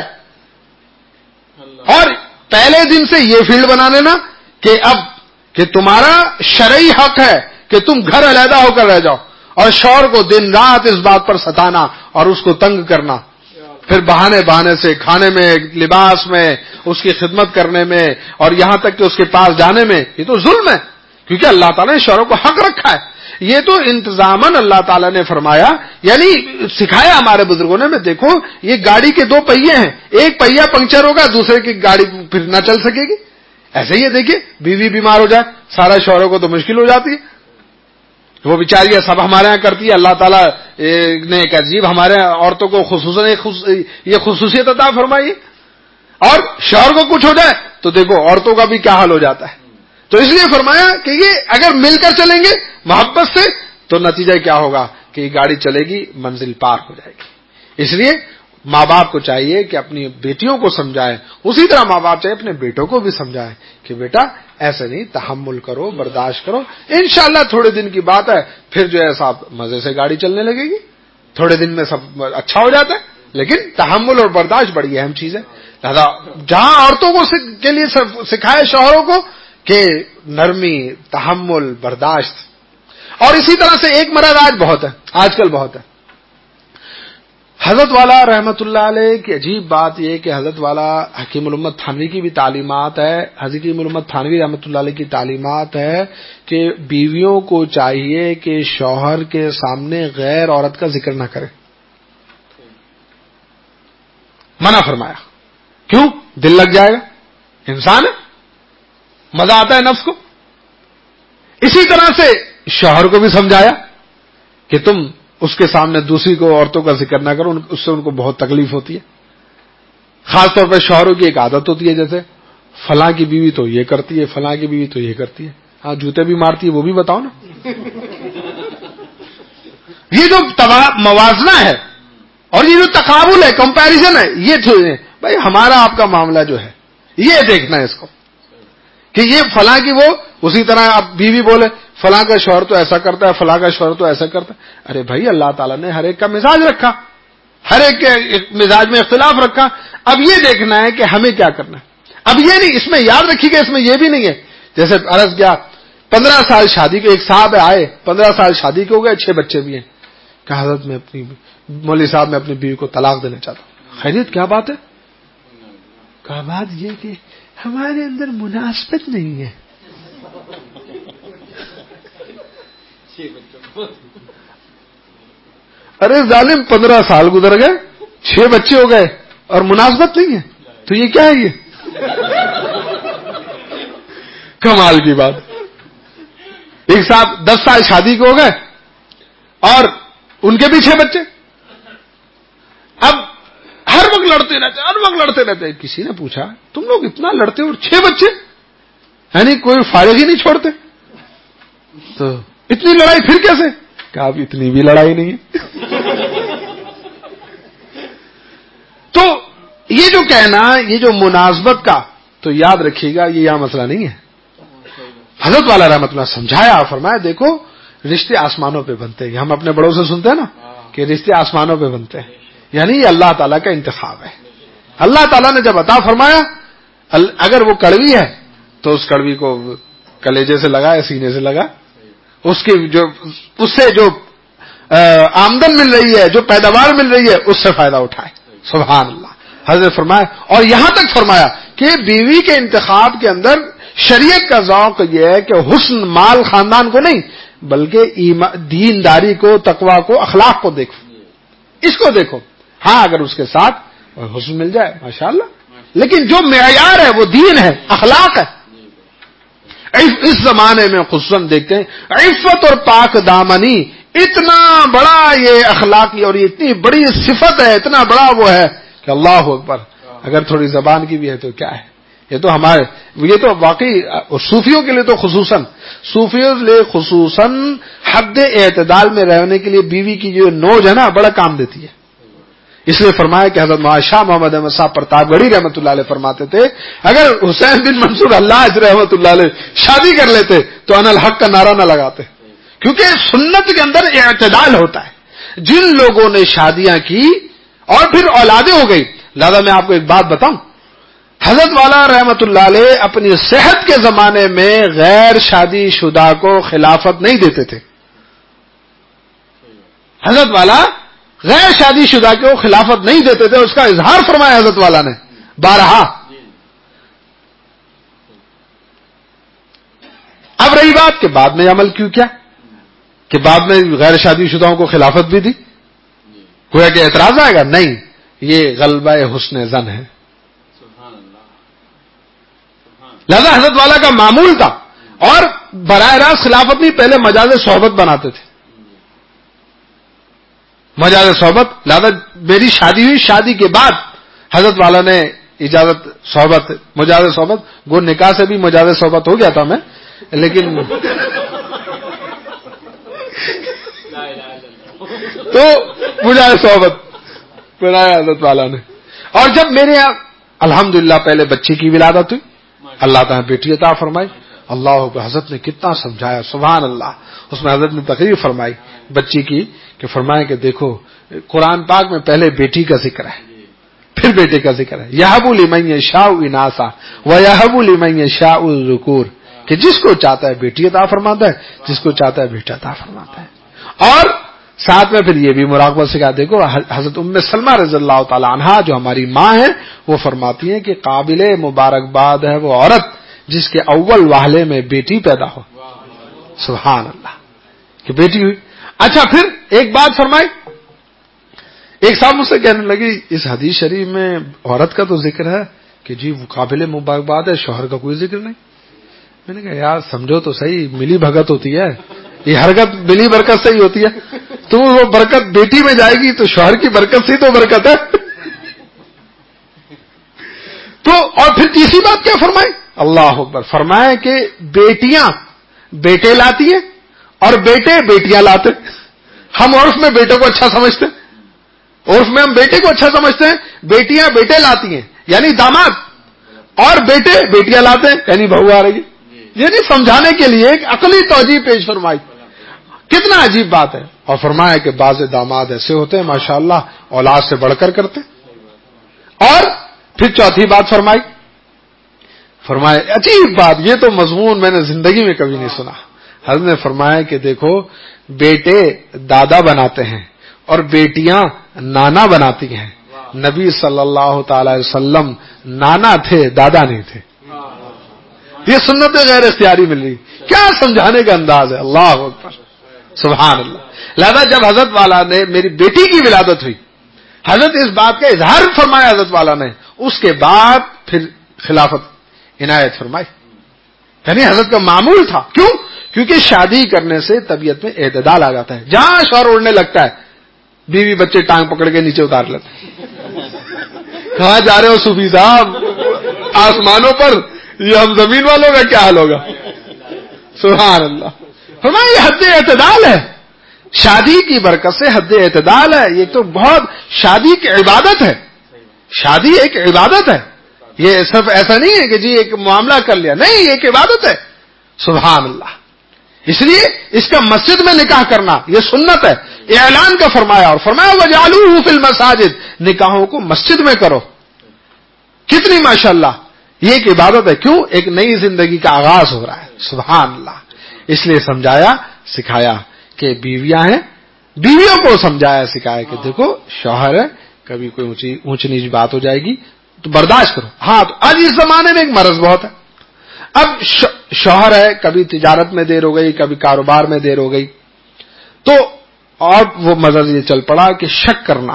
اور پہلے دن سے یہ فیلڈ بنا لینا کہ اب کہ تمہارا شرعی حق ہے کہ تم گھر علیحدہ ہو کر رہ جاؤ، اور شوہر کو دن رات اس بات پر ستانا اور اس کو تنگ کرنا، پھر بہانے بہانے سے کھانے میں، لباس میں، اس کی خدمت کرنے میں، اور یہاں تک کہ اس کے پاس جانے میں، یہ تو ظلم ہے. کیونکہ اللہ تعالیٰ نے شوہروں کو حق رکھا ہے. یہ تو انتظاماً اللہ تعالیٰ نے فرمایا، یعنی سکھایا ہمارے بزرگوں نے. میں دیکھو یہ گاڑی کے دو پہیے ہیں، ایک پہیا پنکچر ہوگا دوسرے کی گاڑی پھر نہ چل سکے گی. ایسے ہی دیکھیے بیوی بیمار ہو جائے سارا شوہروں کو تو مشکل ہو جاتی ہے. وہ بیچاری سب ہمارے ہاں کرتی ہے. اللہ تعالیٰ نے ایک عجیب ہمارے عورتوں کو خصوصاً یہ خصوصیت عطا فرمائی، اور شوہر کو کچھ ہو جائے تو دیکھو عورتوں کا بھی کیا حال ہو جاتا ہے. تو اس لیے فرمایا کہ یہ اگر مل کر چلیں گے محبت سے تو نتیجہ کیا ہوگا کہ یہ گاڑی چلے گی، منزل پار ہو جائے گی. اس لیے ماں باپ کو چاہیے کہ اپنی بیٹیوں کو سمجھائے، اسی طرح ماں باپ چاہیے اپنے بیٹوں کو بھی سمجھائے کہ بیٹا ایسے نہیں، تحمل کرو، برداشت کرو. انشاءاللہ تھوڑے دن کی بات ہے، پھر جو ہے صاحب مزے سے گاڑی چلنے لگے گی. تھوڑے دن میں سب اچھا ہو جاتا ہے. لیکن تحمل اور برداشت بڑی اہم چیز ہے. لہذا جہاں عورتوں کو کے لیے سکھائے شوہروں کو کہ نرمی، تحمل، برداشت. اور اسی طرح سے ایک مرض آج بہت ہے، آج کل بہت ہے. حضرت والا رحمت اللہ علیہ کی عجیب بات یہ کہ حضرت والا حکیم الامت تھانوی کی بھی تعلیمات ہے، حکیم الامت تھانوی رحمت اللہ علیہ کی تعلیمات ہے کہ بیویوں کو چاہیے کہ شوہر کے سامنے غیر عورت کا ذکر نہ کرے. منع فرمایا. کیوں؟ دل لگ جائے گا، انسان ہے، مزہ آتا ہے نفس کو. اسی طرح سے شوہر کو بھی سمجھایا کہ تم اس کے سامنے دوسری کو عورتوں کا ذکر نہ کرو، اس سے ان کو بہت تکلیف ہوتی ہے. خاص طور پہ شوہروں کی ایک عادت ہوتی ہے، جیسے فلاں کی بیوی تو یہ کرتی ہے، فلاں کی بیوی تو یہ کرتی ہے. ہاں جوتے بھی مارتی ہے، وہ بھی بتاؤ نا. یہ جو موازنہ ہے اور یہ جو تقابل ہے، کمپیریزن ہے، یہ بھائی ہمارا آپ کا معاملہ جو ہے یہ دیکھنا ہے اس کو کہ یہ فلاں کی وہ اسی طرح اب بیوی بولے فلاں کا شوہر تو ایسا کرتا ہے، فلاں کا شوہر تو ایسا کرتا ہے. ارے بھائی اللہ تعالیٰ نے ہر ایک کا مزاج رکھا، ہر ایک کے مزاج میں اختلاف رکھا. اب یہ دیکھنا ہے کہ ہمیں کیا کرنا ہے. اب یہ نہیں، اس میں یاد رکھیے گا، اس میں یہ بھی نہیں ہے جیسے عرض کیا پندرہ سال شادی کے، ایک صاحب آئے پندرہ سال شادی کے ہو گئے، چھ بچے بھی ہیں. کہا حضرت میں اپنی مولوی صاحب میں اپنی بیوی کو طلاق دینا چاہتا ہوں. خیریت کیا بات ہے؟ کہا بات یہ کہ ہمارے اندر مناسبت نہیں ہے. ارے ظالم، پندرہ سال گزر گئے، چھ بچے ہو گئے اور مناسبت نہیں ہے، تو یہ کیا ہے؟ یہ کمال کی بات. ایک صاحب دس سال شادی کے ہو گئے اور ان کے بھی چھ بچے. اب ہر وقت لڑتے رہتے ہر وقت لڑتے رہتے کسی نے پوچھا تم لوگ اتنا لڑتے اور چھ بچے، یعنی کوئی فارغ ہی نہیں چھوڑتے، تو اتنی لڑائی پھر کیسے؟ کہا اب اتنی بھی لڑائی نہیں ہے. تو یہ جو کہنا، یہ جو مناسبت کا، تو یاد رکھیے گا یہ یہاں مسئلہ نہیں ہے. حضرت والا رحمۃ اللہ سمجھایا، فرمایا دیکھو رشتے آسمانوں پہ بنتے ہیں. ہم اپنے بڑوں سے سنتے ہیں نا کہ رشتے آسمانوں پہ بنتے ہیں، یعنی یہ اللہ تعالیٰ کا انتخاب ہے. اللہ تعالیٰ نے جب عطا فرمایا، اگر وہ کڑوی ہے تو اس کڑوی کو کلیجے سے لگا یا سینے سے لگا، اس کی جو اس سے جو آمدن مل رہی ہے، جو پیداوار مل رہی ہے، اس سے فائدہ اٹھائے. سبحان اللہ. حضرت فرمایا، اور یہاں تک فرمایا کہ بیوی کے انتخاب کے اندر شریعت کا ذوق یہ ہے کہ حسن مال خاندان کو نہیں، بلکہ دینداری کو، تقوی کو، اخلاق کو دیکھو، اس کو دیکھو. ہاں اگر اس کے ساتھ حسن مل جائے ماشاءاللہ، لیکن جو معیار ہے وہ دین ہے، اخلاق ہے. اس زمانے میں خصوصاً دیکھتے ہیں عفت اور پاک دامنی اتنا بڑا یہ اخلاقی اور یہ اتنی بڑی صفت ہے، اتنا بڑا وہ ہے کہ اللہ اکبر. اگر تھوڑی زبان کی بھی ہے تو کیا ہے. یہ تو ہمارے یہ تو واقعی صوفیوں کے لیے تو خصوصاً صوفیوں کے لیے خصوصاً حد اعتدال میں رہنے کے لیے بیوی کی جو نوج ہے نا بڑا کام دیتی ہے. اس لیے فرمایا کہ حضرت شاہ محمد احمد صاحب پرتاپ گڑھی رحمۃ اللہ علیہ فرماتے تھے اگر حسین بن منصور اللہ رحمۃ اللہ علیہ شادی کر لیتے تو انا الحق کا نعرہ نہ لگاتے، کیونکہ سنت کے اندر اعتدال ہوتا ہے. جن لوگوں نے شادیاں کی اور پھر اولادیں ہو گئی. لہذا میں آپ کو ایک بات بتاؤں، حضرت والا رحمۃ اللہ علیہ اپنی صحت کے زمانے میں غیر شادی شدہ کو خلافت نہیں دیتے تھے. حضرت والا غیر شادی شدہ کو خلافت نہیں دیتے تھے، اس کا اظہار فرمایا حضرت والا نے بارہا. اب رہی بات کہ بعد میں عمل کیوں کیا کہ بعد میں غیر شادی شدہوں کو خلافت بھی دی، گویا کہ اعتراض آئے گا؟ نہیں، یہ غلبہ حسن ظن ہے. لہذا حضرت والا کا معمول تھا، اور براہ راست خلافت نہیں، پہلے مجاز صحبت بناتے تھے، مجاز صحبت. لہذا میری شادی ہوئی، شادی کے بعد حضرت والا نے اجازت صحبت، مجاز صحبت، گو نکاح سے بھی مجاز صحبت ہو گیا تھا میں، لیکن تو مجاز صحبت بنایا حضرت والا نے. اور جب میرے یہاں الحمدللہ پہلے بچی کی ولادت ہوئی، اللہ تعالیٰ بیٹی عطا فرمائی. اللہ کو حضرت نے کتنا سمجھایا، سبحان اللہ. اس میں حضرت نے تقریر فرمائی بچی کی کہ فرمائے کہ دیکھو قرآن پاک میں پہلے بیٹی کا ذکر ہے، پھر بیٹے کا ذکر ہے. یہب لمن یشاء اناثا ویہب لمن یشاء الذکور، کہ جس کو چاہتا ہے بیٹی عطا فرماتا ہے، جس کو چاہتا ہے بیٹا عطا فرماتا ہے. اور ساتھ میں پھر یہ بھی مراقبہ سے کہا، دیکھو حضرت ام سلمہ رضی اللہ تعالی عنہا جو ہماری ماں ہیں وہ فرماتی ہیں کہ قابل مبارکباد ہے وہ عورت جس کے اول واہلے میں بیٹی پیدا ہو. سبحان اللہ کہ بیٹی ہوئی. اچھا پھر ایک بات فرمائی ایک صاحب مجھ سے کہنے لگی اس حدیث شریف میں عورت کا تو ذکر ہے کہ جی وہ قابل مبارکباد ہے، شوہر کا کوئی ذکر نہیں. میں نے کہا یار سمجھو تو صحیح، ملی بھگت ہوتی ہے یہ، حرکت ملی برکت سے ہی ہوتی ہے. تو وہ برکت بیٹی میں جائے گی تو شوہر کی برکت سے تو برکت ہے. تو اور پھر تیسری بات کیا فرمائی؟ اللہ اکبر، فرمایا کہ بیٹیاں بیٹے لاتی ہیں اور بیٹے بیٹیاں لاتے. ہم عرف میں بیٹے کو اچھا سمجھتے ہیں، عرف میں ہم بیٹے کو اچھا سمجھتے ہیں. بیٹیاں بیٹے لاتی ہیں یعنی داماد، اور بیٹے بیٹیاں لاتے ہیں یعنی بہو آ رہی ہے. یعنی سمجھانے کے لیے ایک عقلی توجیہ پیش فرمائی. کتنا عجیب بات ہے. اور فرمایا کہ بعض داماد ایسے ہوتے ہیں ماشاءاللہ اولاد سے بڑھ کر کرتے. اور پھر چوتھی بات فرمائی، فرمایا عجیب بات، یہ تو مضمون میں نے زندگی میں کبھی نہیں سنا. حضرت نے فرمایا کہ دیکھو بیٹے دادا بناتے ہیں اور بیٹیاں نانا بناتی ہیں. نبی صلی اللہ تعالی علیہ وسلم نانا تھے، دادا نہیں تھے. یہ سنت غیر اختیاری مل رہی. کیا سمجھانے کا انداز ہے. اللہ اکبر، سبحان اللہ. لہذا جب حضرت والا نے میری بیٹی کی ولادت ہوئی، حضرت اس بات کا اظہار فرمایا حضرت والا نے، اس کے بعد پھر خلافت عنایت فرمائی. یعنی حضرت کا معمول تھا. کیوں؟ کیونکہ شادی کرنے سے طبیعت میں اعتدال آ جاتا ہے. جہاں شوہر اڑنے لگتا ہے بیوی بچے ٹانگ پکڑ کے نیچے اتار لیتے ہیں. کہاں جا رہے ہو صوفی صاحب؟ آسمانوں پر، یہ ہم زمین والوں کا کیا حال ہوگا؟ سبحان اللہ. فرمایا یہ حد اعتدال ہے. شادی کی برکت سے حد اعتدال ہے. یہ تو بہت، شادی کی عبادت ہے. شادی ایک عبادت ہے. یہ صرف ایسا نہیں ہے کہ جی ایک معاملہ کر لیا، نہیں، یہ ایک عبادت ہے. سبحان اللہ. اس لیے اس کا مسجد میں نکاح کرنا یہ سنت ہے. اعلان کا فرمایا، اور فرمایا وَجَعَلُوهُ فِي الْمَسَاجِدِ، نکاحوں کو مسجد میں کرو. کتنی ماشاءاللہ یہ ایک عبادت ہے. کیوں؟ ایک نئی زندگی کا آغاز ہو رہا ہے. سبحان اللہ. اس لیے سمجھایا سکھایا کہ بیویاں ہیں، بیویوں کو سمجھایا سکھایا کہ دیکھو شوہر ہے، کبھی کوئی اونچی اونچ نیچ بات ہو جائے گی تو برداشت کرو. ہاں تو آج اس زمانے میں ایک مرض بہت ہے. اب شوہر ہے، کبھی تجارت میں دیر ہو گئی، کبھی کاروبار میں دیر ہو گئی، تو اور وہ مرض یہ چل پڑا کہ شک کرنا.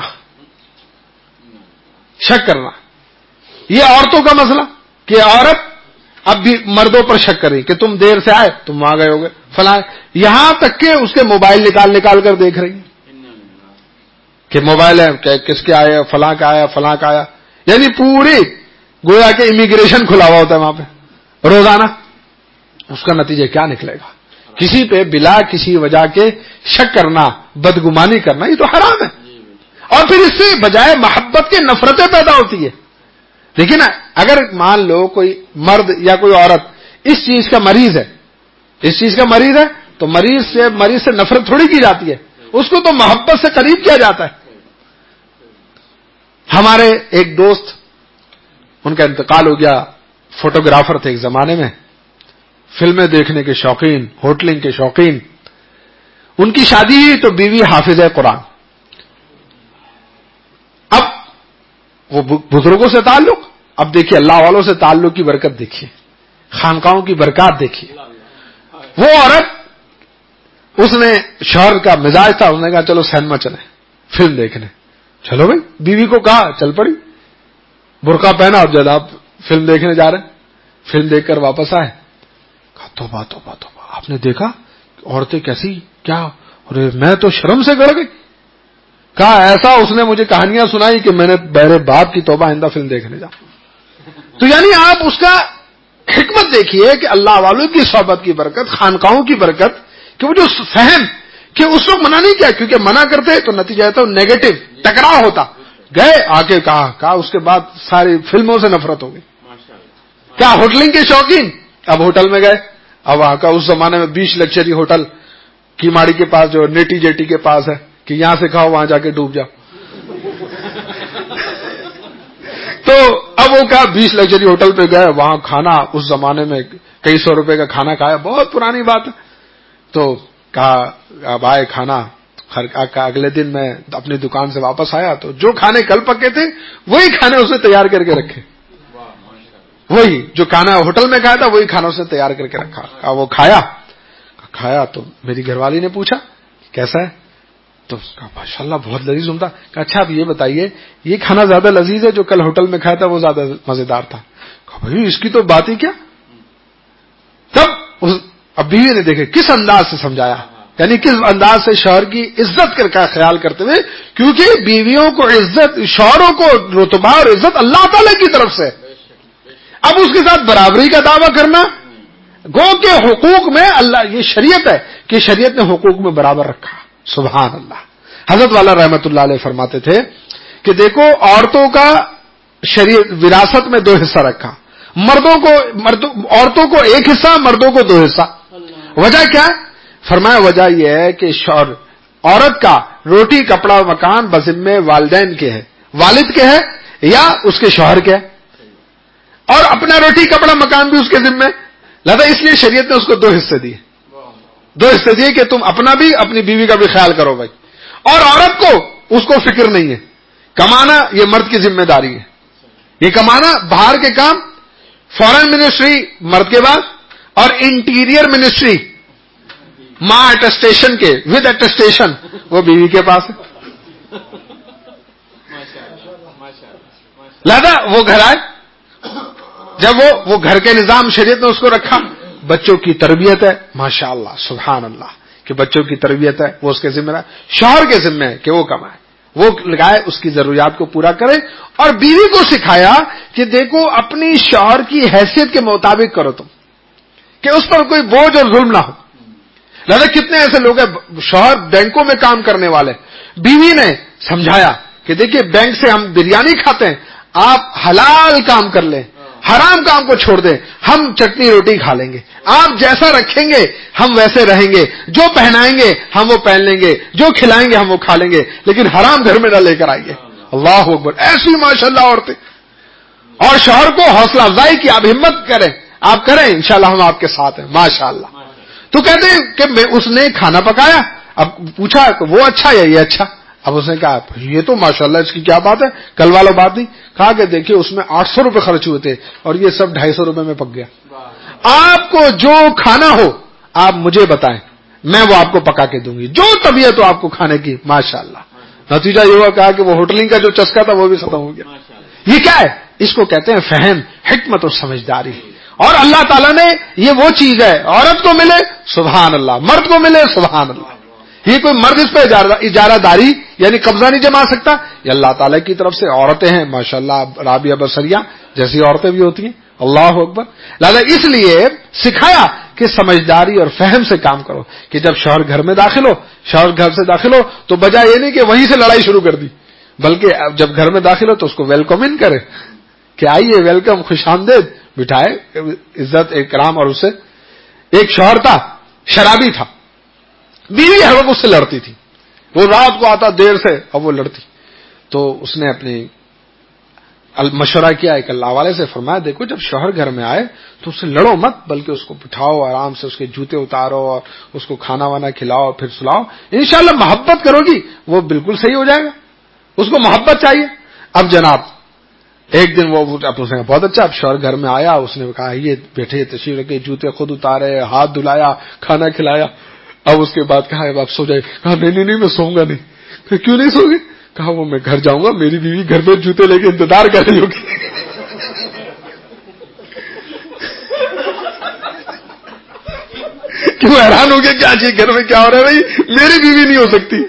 شک کرنا یہ عورتوں کا مسئلہ، کہ عورت اب بھی مردوں پر شک کری کہ تم دیر سے آئے، تم وہاں گئے ہو گئے فلاں، یہاں تک کہ اس کے موبائل نکال نکال کر دیکھ رہی کہ موبائل ہے کہ کس کے آیا، فلاں کا آیا، فلاں کا آیا. یعنی پوری گویا کہ امیگریشن کھلا ہوا ہوتا ہے وہاں پہ روزانہ. اس کا نتیجہ کیا نکلے گا؟ کسی پہ بلا کسی وجہ کے شک کرنا، بدگمانی کرنا، یہ تو حرام ہے. اور پھر اس سے بجائے محبت کے نفرتیں پیدا ہوتی ہے. لیکن اگر مان لو کوئی مرد یا کوئی عورت اس چیز کا مریض ہے، اس چیز کا مریض ہے تو مریض سے مریض سے نفرت تھوڑی کی جاتی ہے، اس کو تو محبت سے قریب کیا جاتا ہے. ہمارے ایک دوست، ان کا انتقال ہو گیا، فوٹوگرافر تھے ایک زمانے میں، فلمیں دیکھنے کے شوقین، ہوٹلنگ کے شوقین. ان کی شادی ہوئی تو بیوی حافظ قرآن. اب وہ بزرگوں سے تعلق، اب دیکھیے اللہ والوں سے تعلق کی برکت دیکھیے، خانقاہوں کی برکات دیکھیے. وہ عورت، اس نے شوہر کا مزاج تھا، اس نے کہا چلو سینما چلیں فلم دیکھنے. چلو بھائی، بیوی کو کہا، چل پڑی، برقع پہنا اور جناب فلم دیکھنے جا رہے ہیں. فلم دیکھ کر واپس آئے، کہا توبہ توبہ توبہ، آپ نے دیکھا عورتیں کیسی، کیا، ارے میں تو شرم سے گڑ گئی. کہا ایسا اس نے مجھے کہانیاں سنائی کہ میں نے بہرے باپ کی توبہ آئندہ فلم دیکھنے جا. تو یعنی آپ اس کا حکمت دیکھیے کہ اللہ والوں کی صحبت کی برکت، خانقاہوں کی برکت، کہ وہ جو فہم کہ اس وقت منع نہیں کیا، کیونکہ منع کرتے تو نتیجہ تو نیگیٹو ٹکراؤ ہوتا. گئے آ کے کہا کہا اس کے بعد ساری فلموں سے نفرت ہو گئی. کیا ہوٹلنگ کے شوقین، اب ہوٹل میں گئے، اب وہاں کا اس زمانے میں بیچ لگژری ہوٹل کیماڑی کے پاس جو نیٹی جیٹی کے پاس ہے کہ یہاں سے کھاؤ وہاں جا کے ڈوب جاؤ. تو اب وہ کہا بیچ لگژری ہوٹل پہ گئے، وہاں کھانا اس زمانے میں کئی سو روپے کا کھانا کھایا، بہت پرانی بات ہے. تو کہا اب آئے کھانا، اگلے دن میں اپنی دکان سے واپس آیا تو جو کھانے کل پکے تھے وہی کھانے اسے تیار کر کے رکھے، وہی جو کھانا ہوٹل میں کھایا تھا وہی کھانا اسے تیار کر کے رکھا. وہ کھایا کھایا تو میری گھر والی نے پوچھا کیسا ہے؟ تو اس کا ماشاءاللہ بہت لذیذ عمدہ. کہا اچھا اب یہ بتائیے یہ کھانا زیادہ لذیذ ہے جو کل ہوٹل میں کھایا تھا وہ زیادہ مزیدار تھا؟ کہا بھائی اس کی تو بات ہی کیا. تب اب بیوی نے دیکھے کس انداز سے سمجھایا, یعنی کس انداز سے شوہر کی عزت کا خیال کرتے ہوئے, کیونکہ بیویوں کو عزت, شوہروں کو رتبہ اور عزت اللہ تعالی کی طرف سے. اب اس کے ساتھ برابری کا دعویٰ کرنا, گو کہ حقوق میں اللہ, یہ شریعت ہے کہ شریعت نے حقوق میں برابر رکھا. سبحان اللہ. حضرت والا رحمت اللہ علیہ فرماتے تھے کہ دیکھو عورتوں کا شریعت وراثت میں دو حصہ رکھا, مردوں کو مردوں عورتوں کو ایک حصہ, مردوں کو دو حصہ. وجہ کیا ہے؟ فرمایا وجہ یہ ہے کہ شوہر عورت کا روٹی کپڑا مکان بذمہ والدین کے ہے, والد کے ہے یا اس کے شوہر کے ہے, اور اپنا روٹی کپڑا مکان بھی اس کے ذمہ. لہذا اس لیے شریعت نے اس کو دو حصے دیے, دو حصے دیے کہ تم اپنا بھی اپنی بیوی کا بھی خیال کرو بھائی. اور عورت کو اس کو فکر نہیں ہے, کمانا یہ مرد کی ذمہ داری ہے. یہ کمانا باہر کے کام فورن منسٹری مرد کے بعد, اور انٹیریئر منسٹری ماں اٹسٹیشن کے ود اٹسٹیشن وہ بیوی کے پاس ہے. لہذا وہ گھر آئے, جب وہ وہ گھر کے نظام شریعت نے اس کو رکھا. بچوں کی تربیت ہے ماشاءاللہ سبحان اللہ کہ بچوں کی تربیت ہے وہ اس کے ذمہ ہے. شوہر کے ذمہ ہے کہ وہ کمائے, وہ لگائے, اس کی ضروریات کو پورا کرے. اور بیوی کو سکھایا کہ دیکھو اپنی شوہر کی حیثیت کے مطابق کرو تم, کہ اس پر کوئی بوجھ اور ظلم نہ ہو. لہذا کتنے ایسے لوگ ہیں شوہر بینکوں میں کام کرنے والے, بیوی نے سمجھایا کہ دیکھیے بینک سے ہم بریانی کھاتے ہیں, آپ حلال کام کر لیں, حرام کام کو چھوڑ دیں, ہم چٹنی روٹی کھا لیں گے, آپ جیسا رکھیں گے ہم ویسے رہیں گے, جو پہنائیں گے ہم وہ پہن لیں گے, جو کھلائیں گے ہم وہ کھا لیں گے, لیکن حرام گھر میں نہ لے کر آئیے. اللہ اکبر. ایسی ماشاءاللہ عورتیں. اور شوہر کو حوصلہ افزائی کی, آپ ہمت کریں, آپ کریں, انشاءاللہ ہم آپ کے ساتھ ہیں ماشاءاللہ. تو کہتے ہیں کہ میں اس نے کھانا پکایا, اب پوچھا کہ وہ اچھا یا یہ اچھا. اب اس نے کہا یہ تو ماشاءاللہ اس کی کیا بات ہے, کل والا بات نہیں. کہا کہ دیکھیے اس میں آٹھ سو روپے خرچ ہوئے تھے اور یہ سب ڈھائی سو روپے میں پک گیا. آپ کو جو کھانا ہو آپ مجھے بتائیں, میں وہ آپ کو پکا کے دوں گی, جو طبیعت ہو آپ کو کھانے کی. ماشاءاللہ. نتیجہ یہ ہوا کہا کہ وہ ہوٹلنگ کا جو چسکا تھا وہ بھی ختم ہو گیا. یہ کیا ہے؟ اس کو کہتے ہیں فہم, حکمت اور سمجھداری. اور اللہ تعالیٰ نے یہ وہ چیز ہے, عورت کو ملے سبحان اللہ, مرد کو ملے سبحان اللہ. یہ کوئی مرد اس پہ اجارہ داری یعنی قبضہ نہیں جما سکتا, یہ اللہ تعالیٰ کی طرف سے عورتیں ہیں ماشاءاللہ, رابعہ بصریہ جیسی عورتیں بھی ہوتی ہیں. اللہ اکبر. لہذا اس لیے سکھایا کہ سمجھداری اور فہم سے کام کرو, کہ جب شوہر گھر میں داخل ہو, شوہر گھر سے داخل ہو تو بجائے یہ نہیں کہ وہیں سے لڑائی شروع کر دی, بلکہ جب گھر میں داخل ہو تو اس کو ویلکم ان کرے کہ آئیے, ویلکم, خوش آمدید, بٹھائے, عزت اکرام. اور اسے ایک شوہر تھا شرابی تھا, بیوی ہر وقت اس سے لڑتی تھی, وہ رات کو آتا دیر سے اب وہ لڑتی. تو اس نے اپنی مشورہ کیا ایک اللہ والے سے, فرمایا دیکھو جب شوہر گھر میں آئے تو اس سے لڑو مت, بلکہ اس کو بٹھاؤ آرام سے, اس کے جوتے اتارو اور اس کو کھانا وانا کھلاؤ, پھر سلاؤ, انشاءاللہ محبت کرو گی وہ بالکل صحیح ہو جائے گا. اس کو محبت چاہیے. اب جناب ایک دن وہ اس نے بہت اچھا, اب شوہر گھر میں آیا, اس نے کہا یہ بیٹھے تشریف رکھے, جوتے خود اتارے, ہاتھ دھلایا, کھانا کھلایا. اب اس کے بعد کہا آپ سو جائے. کہا نہیں نہیں نہیں میں سوؤں گا نہیں. کہ کیوں نہیں سو گے؟ کہا وہ میں گھر جاؤں گا, میری بیوی گھر میں جوتے لے کے انتظار کر رہی ہوگی. کیوں حیران ہو گیا کیا چیز گھر میں کیا ہو رہا ہے؟ بھائی میری بیوی نہیں ہو سکتی.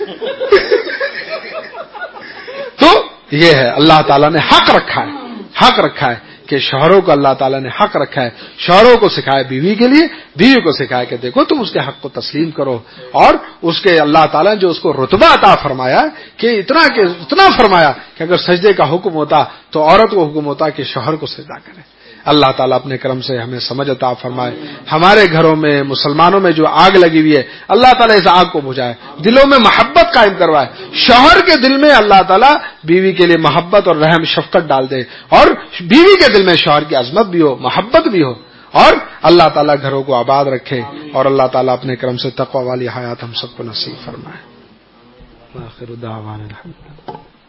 تو یہ ہے اللہ تعالیٰ نے حق رکھا ہے, حق رکھا ہے کہ شوہروں کو اللہ تعالیٰ نے حق رکھا ہے, شوہروں کو سکھائے بیوی کے لیے, بیوی کو سکھائے کہ دیکھو تم اس کے حق کو تسلیم کرو. اور اس کے اللہ تعالیٰ نے جو اس کو رتبہ عطا فرمایا کہ اتنا کہ اتنا فرمایا کہ اگر سجدے کا حکم ہوتا تو عورت کو حکم ہوتا کہ شوہر کو سجدہ کرے. اللہ تعالیٰ اپنے کرم سے ہمیں سمجھ عطا فرمائے. ہمارے گھروں میں مسلمانوں میں جو آگ لگی ہوئی ہے اللہ تعالیٰ اس آگ کو بجھائے, دلوں میں محبت قائم کروائے. شوہر کے دل میں اللہ تعالیٰ بیوی کے لیے محبت اور رحم شفقت ڈال دے, اور بیوی کے دل میں شوہر کی عظمت بھی ہو, محبت بھی ہو, اور اللہ تعالیٰ گھروں کو آباد رکھے. اور اللہ تعالیٰ اپنے کرم سے تقوی والی حیات ہم سب کو نصیب فرمائے. آخر دعوانا الحمدللہ.